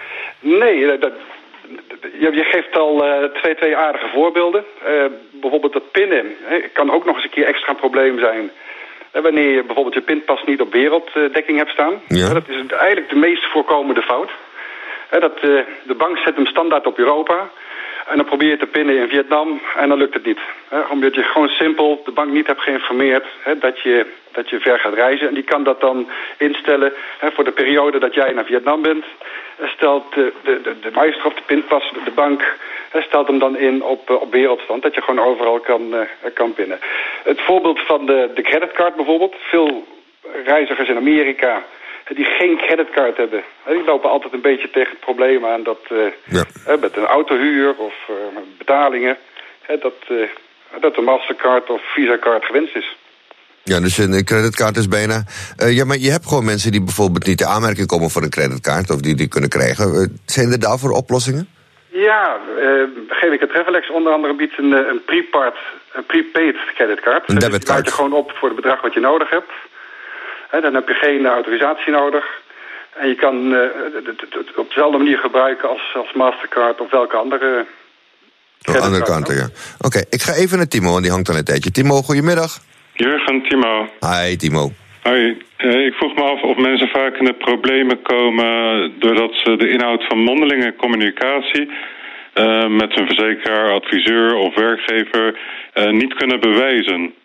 Nee, dat, je, je geeft al uh, twee, twee aardige voorbeelden. Uh, bijvoorbeeld het pinnen hè, kan ook nog eens een keer extra een probleem zijn. Uh, wanneer je bijvoorbeeld je pinpas niet op werelddekking hebt staan. Ja. Uh, dat is eigenlijk de meest voorkomende fout. Uh, dat, uh, de bank zet hem standaard op Europa. En dan probeer je te pinnen in Vietnam en dan lukt het niet. Uh, omdat je gewoon simpel de bank niet hebt geïnformeerd uh, dat je... dat je ver gaat reizen. En die kan dat dan instellen hè, voor de periode dat jij naar Vietnam bent. Stelt de, de, de, de meester of de pinpas, de bank, hè, stelt hem dan in op, op wereldstand. Dat je gewoon overal kan, uh, kan pinnen. Het voorbeeld van de, de creditcard bijvoorbeeld. Veel reizigers in Amerika die geen creditcard hebben. Die lopen altijd een beetje tegen het probleem aan dat uh, ja. hè, met een autohuur of uh, betalingen, hè, dat, uh, dat de Mastercard of Visa-card gewenst is. Ja, dus een creditcard is bijna... Uh, ja, maar je hebt gewoon mensen die bijvoorbeeld niet in aanmerking komen voor een creditcard, of die die kunnen krijgen. Uh, zijn er daarvoor oplossingen? Ja, uh, G W K Travelex onder andere biedt een, een, pre-part, een prepaid creditcard. Een debitcard. Dus die maak je gewoon op voor het bedrag wat je nodig hebt. He, dan heb je geen autorisatie nodig. En je kan uh, het op dezelfde manier gebruiken als, als Mastercard of welke andere... Aan de andere kant, ja. Oké, okay, ik ga even naar Timo, want die hangt al een tijdje. Timo, goedemiddag. Jurgen, Timo. Hi, Timo. Hoi. Uh, ik vroeg me af of mensen vaak in de problemen komen doordat ze de inhoud van mondelinge communicatie uh, met hun verzekeraar, adviseur of werkgever uh, niet kunnen bewijzen.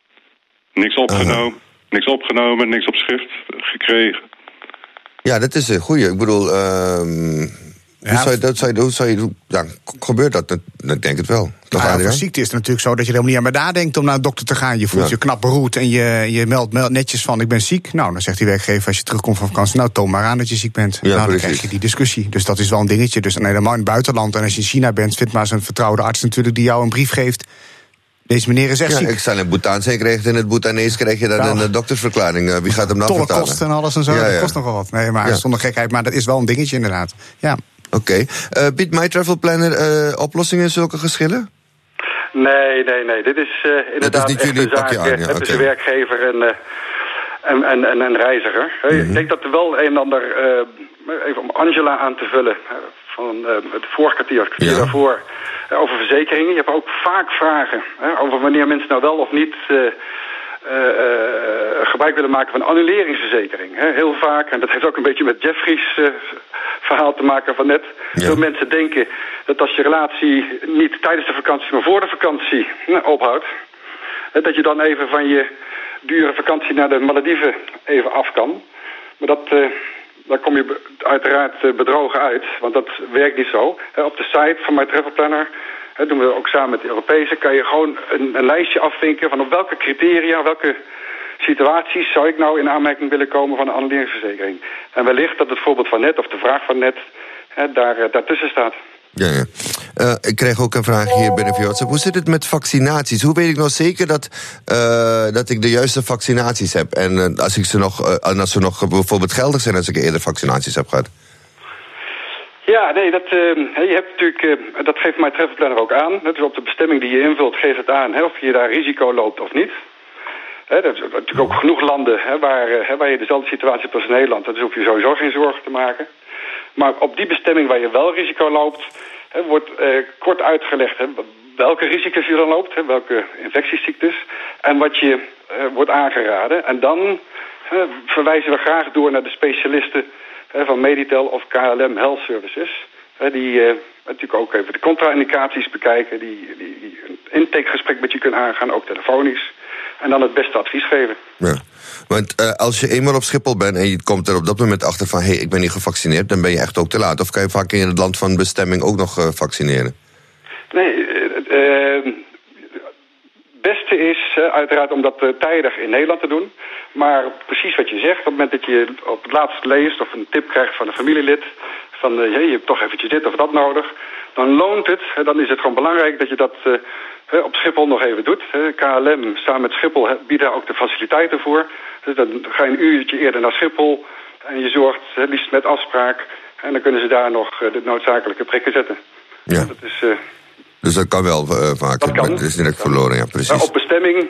Niks opgenomen, uh-huh. niks opgenomen, niks op schrift gekregen. Ja, dat is een goeie. Ik bedoel, uh, Ja, hoe, zou je, dat, zou je, hoe zou je, ja, gebeurt dat? dat? Ik denk het wel. Nou ja, voor ziekte is het natuurlijk zo dat je er helemaal niet aan bij nadenkt om naar een dokter te gaan. Je voelt ja. je knap beroerd en je, je meldt, meldt netjes van ik ben ziek. Nou, dan zegt die werkgever als je terugkomt van vakantie, nou toon maar aan dat je ziek bent. Ja, nou, dan precies. krijg je die discussie. Dus dat is wel een dingetje. Dus helemaal in het buitenland en als je in China bent, vindt maar zo'n vertrouwde arts natuurlijk die jou een brief geeft. Deze meneer is echt ja, ziek. Ik zal in Bhutan zijn krijg in het Bhutanese krijg je dan nou, een doktersverklaring. Uh, wie gaat hem nou tolle vertalen? Kosten en alles en zo, ja, ja. dat kost nogal wat. Nee, maar ja. zonder gekheid, maar dat is wel een dingetje inderdaad. Ja. Oké. Okay. Uh, biedt My Travel Planner uh, oplossingen in zulke geschillen? Nee, nee, nee. Dit is uh, inderdaad is echt een zaak aan, ja. tussen okay. werkgever en, uh, en, en, en, en reiziger. Mm-hmm. Ik denk dat er wel een en ander, uh, even om Angela aan te vullen, uh, van uh, het vorige kwartier, het kwartier ja. daarvoor, uh, over verzekeringen. Je hebt ook vaak vragen uh, over wanneer mensen nou wel of niet uh, uh, uh, gebruik willen maken van een annuleringsverzekering. Uh, heel vaak, en dat heeft ook een beetje met Jeffries uh, verhaal te maken van net. Ja. Veel mensen denken dat als je relatie niet tijdens de vakantie, maar voor de vakantie nou, ophoudt, dat je dan even van je dure vakantie naar de Malediven even af kan. Maar dat, uh, daar kom je uiteraard bedrogen uit, want dat werkt niet zo. Uh, op de site van My Travel Planner, uh, doen we ook samen met de Europese, kan je gewoon een, een lijstje afvinken van op welke criteria, welke situaties zou ik nou in aanmerking willen komen van een annuleringsverzekering. En wellicht dat het voorbeeld van net, of de vraag van net, hè, daar, daartussen staat. Ja, ja. Uh, ik kreeg ook een vraag hier binnen via WhatsApp. Hoe zit het met vaccinaties? Hoe weet ik nou zeker dat, uh, dat ik de juiste vaccinaties heb? En uh, als, ik ze nog, uh, en als ze nog bijvoorbeeld geldig zijn als ik eerder vaccinaties heb gehad? Ja, nee, dat, uh, je hebt natuurlijk, uh, dat geeft My Travel Planner ook aan. Dus op de bestemming die je invult geeft het aan hè, of je daar risico loopt of niet. He, er zijn natuurlijk ook genoeg landen he, waar, he, waar je dezelfde situatie hebt als in Nederland. Dus hoef je sowieso geen zorgen te maken. Maar op die bestemming waar je wel risico loopt, he, wordt eh, kort uitgelegd he, welke risico's je dan loopt, he, welke infectieziektes en wat je eh, wordt aangeraden. En dan he, verwijzen we graag door naar de specialisten he, van Meditel of K L M Health Services. He, die eh, natuurlijk ook even de contra-indicaties bekijken, die, die, die een intakegesprek met je kunnen aangaan, ook telefonisch. En dan het beste advies geven. Ja, want uh, als je eenmaal op Schiphol bent en je komt er op dat moment achter van hé, hey, ik ben niet gevaccineerd, dan ben je echt ook te laat. Of kan je vaak in het land van bestemming ook nog uh, vaccineren? Nee, het uh, uh, beste is uh, uiteraard om dat uh, tijdig in Nederland te doen. Maar precies wat je zegt, op het moment dat je op het laatst leest of een tip krijgt van een familielid, van uh, hey, je hebt toch eventjes dit of dat nodig, dan loont het, uh, dan is het gewoon belangrijk dat je dat Uh, op Schiphol nog even doet. K L M samen met Schiphol biedt daar ook de faciliteiten voor. Dus dan ga je een uurtje eerder naar Schiphol en je zorgt het liefst met afspraak. En dan kunnen ze daar nog de noodzakelijke prikken zetten. Ja. Dat is, uh, dus dat kan wel uh, vaak. Dat kan. Het is direct verloren, ja, precies. Uh, op bestemming,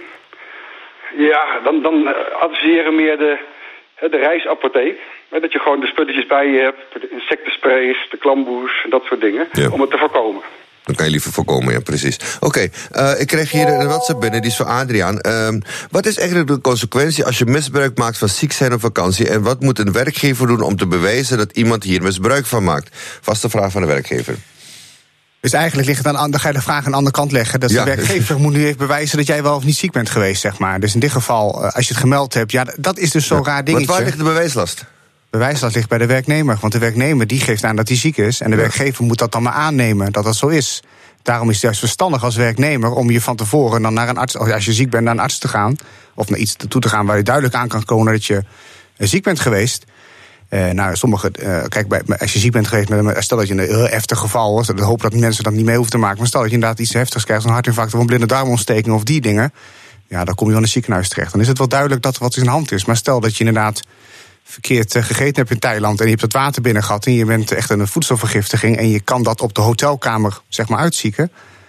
ja, dan, dan adviseren meer de, de reisapotheek. Dat je gewoon de spulletjes bij je hebt, de insectensprays, de klamboes en dat soort dingen, ja. om het te voorkomen. Dan kan je liever voorkomen, ja, precies. Oké, okay, uh, ik kreeg hier een WhatsApp binnen, die is van Adriaan. Uh, wat is eigenlijk de consequentie als je misbruik maakt van ziek zijn op vakantie? En wat moet een werkgever doen om te bewijzen dat iemand hier misbruik van maakt? Vaste vraag van de werkgever. Dus eigenlijk ligt het aan, dan ga je de vraag aan de andere kant leggen. Dat ja. de werkgever moet nu even bewijzen dat jij wel of niet ziek bent geweest, zeg maar. Dus in dit geval, uh, als je het gemeld hebt, ja, dat is dus zo'n ja. raar dingetje. Want waar ligt de bewijslast? Bewijslast ligt bij de werknemer. Want de werknemer die geeft aan dat hij ziek is. En de ja. werkgever moet dat dan maar aannemen dat dat zo is. Daarom is het juist verstandig als werknemer om je van tevoren dan naar een arts, als je ziek bent, naar een arts te gaan. Of naar iets toe te gaan waar je duidelijk aan kan komen dat je ziek bent geweest. Uh, nou, sommige, uh, kijk, bij, als je ziek bent geweest, met een, stel dat je een heel heftig geval was, dan hoop dat mensen dat niet mee hoeven te maken. Maar stel dat je inderdaad iets heftigs krijgt, een hartinfarct of een blinde darmontsteking of die dingen. Ja, dan kom je wel in een ziekenhuis terecht. Dan is het wel duidelijk dat er wat in de hand is. Maar stel dat je inderdaad verkeerd uh, gegeten hebt in Thailand en je hebt het water binnen gehad en je bent echt een voedselvergiftiging en je kan dat op de hotelkamer zeg maar uitzieken.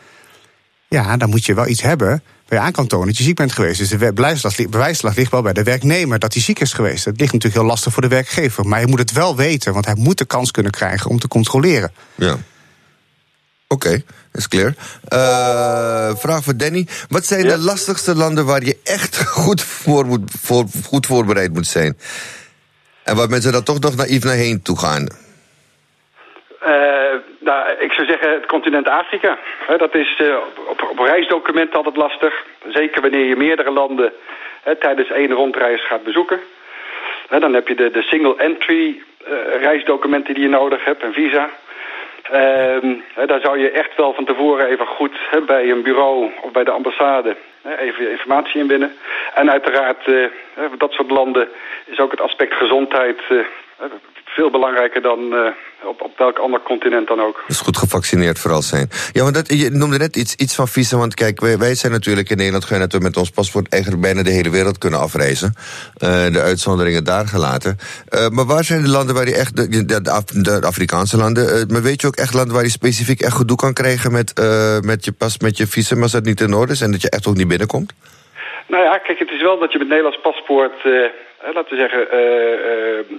Ja, dan moet je wel iets hebben waar je aan kan tonen dat je ziek bent geweest. Dus de bewijslast, bewijslast ligt wel bij de werknemer dat hij ziek is geweest. Dat ligt natuurlijk heel lastig voor de werkgever. Maar je moet het wel weten, want hij moet de kans kunnen krijgen om te controleren. Ja. Oké, okay, dat is clear. Uh, vraag voor Danny. Wat zijn ja? de lastigste landen waar je echt goed, voor moet, voor, goed voorbereid moet zijn? En waar mensen dan toch nog naïef naar heen toe gaan? Uh, nou, ik zou zeggen het continent Afrika. He, dat is uh, op, op reisdocumenten altijd lastig. Zeker wanneer je meerdere landen he, tijdens één rondreis gaat bezoeken. He, dan heb je de, de single entry uh, reisdocumenten die je nodig hebt, een visa. Um, daar zou je echt wel van tevoren even goed he, bij een bureau of bij de ambassade he, even informatie inwinnen. En uiteraard, uh, dat soort landen is ook het aspect gezondheid uh, veel belangrijker dan uh, op, op welk ander continent dan ook. Dus goed gevaccineerd vooral zijn. Ja, want dat, je noemde net iets, iets van visum, want kijk, wij, wij zijn natuurlijk in Nederland gewend dat we met ons paspoort eigenlijk bijna de hele wereld kunnen afreizen. Uh, de uitzonderingen daar gelaten. Uh, maar waar zijn de landen waar je echt, de, de, de Afrikaanse landen, uh, maar weet je ook echt landen waar je specifiek echt gedoe kan krijgen met, uh, met je pas, met je visum als dat niet in orde is en dat je echt ook niet binnenkomt? Nou ja, kijk, het is wel dat je met Nederlands paspoort, uh, laten we zeggen, uh, uh,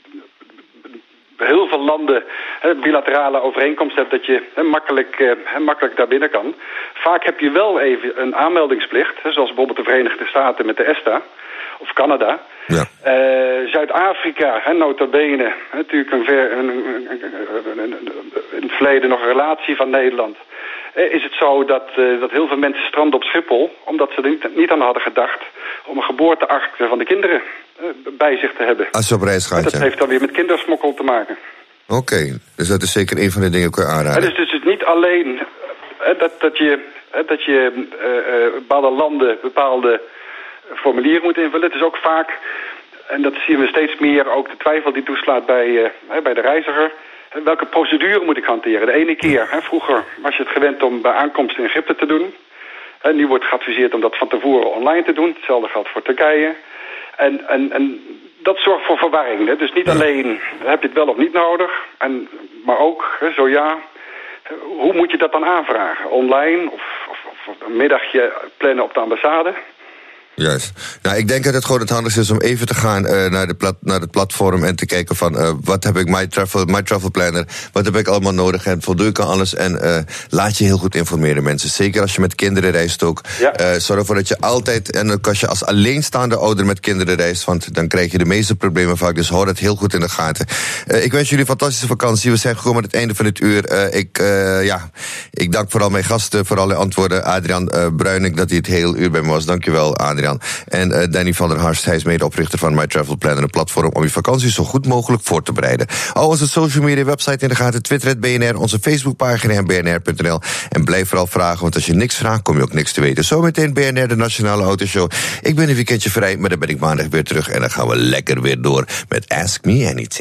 heel veel landen he, bilaterale overeenkomst hebt dat je he, makkelijk, uh, makkelijk daar binnen kan. Vaak heb je wel even een aanmeldingsplicht, he, zoals bijvoorbeeld de Verenigde Staten met de ESTA of Canada. Ja. Uh, Zuid-Afrika, he, nota bene, he, natuurlijk een ver, een, een, een, een, in het verleden nog een relatie van Nederland. Uh, is het zo dat, uh, dat heel veel mensen stranden op Schiphol omdat ze er niet, niet aan hadden gedacht om een geboorteakte van de kinderen bij zich te hebben. Als je op reis gaat, dat ja. heeft dan weer met kindersmokkel te maken. Oké, okay, dus dat is zeker een van de dingen die ik kan aanraden. Het is dus niet alleen uh, dat, dat je, uh, dat je uh, uh, bepaalde landen bepaalde formulieren moet invullen. Het is ook vaak, en dat zien we steeds meer, ook de twijfel die toeslaat bij, uh, bij de reiziger. Welke procedure moet ik hanteren? De ene keer, hè, vroeger was je het gewend om bij aankomst in Egypte te doen. En nu wordt geadviseerd om dat van tevoren online te doen. Hetzelfde geldt voor Turkije. En, en, en dat zorgt voor verwarring. Hè. Dus niet alleen heb je het wel of niet nodig, en, maar ook, hè, zo ja, hoe moet je dat dan aanvragen? Online of, of, of een middagje plannen op de ambassade? Juist. Nou, ik denk dat het gewoon het handigste is om even te gaan uh, naar, de plat, naar het platform en te kijken van uh, wat heb ik, My Travel, My Travel Planner, wat heb ik allemaal nodig en voldoe ik aan alles. En uh, laat je heel goed informeren, mensen. Zeker als je met kinderen reist ook. Ja. Uh, zorg ervoor dat je altijd, en ook als je als alleenstaande ouder met kinderen reist, want dan krijg je de meeste problemen vaak. Dus hou dat heel goed in de gaten. Uh, ik wens jullie een fantastische vakantie. We zijn gekomen aan het einde van dit uur. Uh, ik, uh, ja, ik dank vooral mijn gasten voor alle antwoorden. Adriaan uh, Bruining, dat hij het heel uur bij me was. Dankjewel, Adriaan. En uh, Danny van der Harst, hij is medeoprichter van My Travel Planner, een platform om je vakantie zo goed mogelijk voor te bereiden. Hou onze social media website in de gaten, Twitter at B N R, onze Facebookpagina en B N R punt N L. En blijf vooral vragen, want als je niks vraagt, kom je ook niks te weten. Zometeen B N R, de Nationale Autoshow. Ik ben een weekendje vrij, maar dan ben ik maandag weer terug en dan gaan we lekker weer door met Ask Me Anything.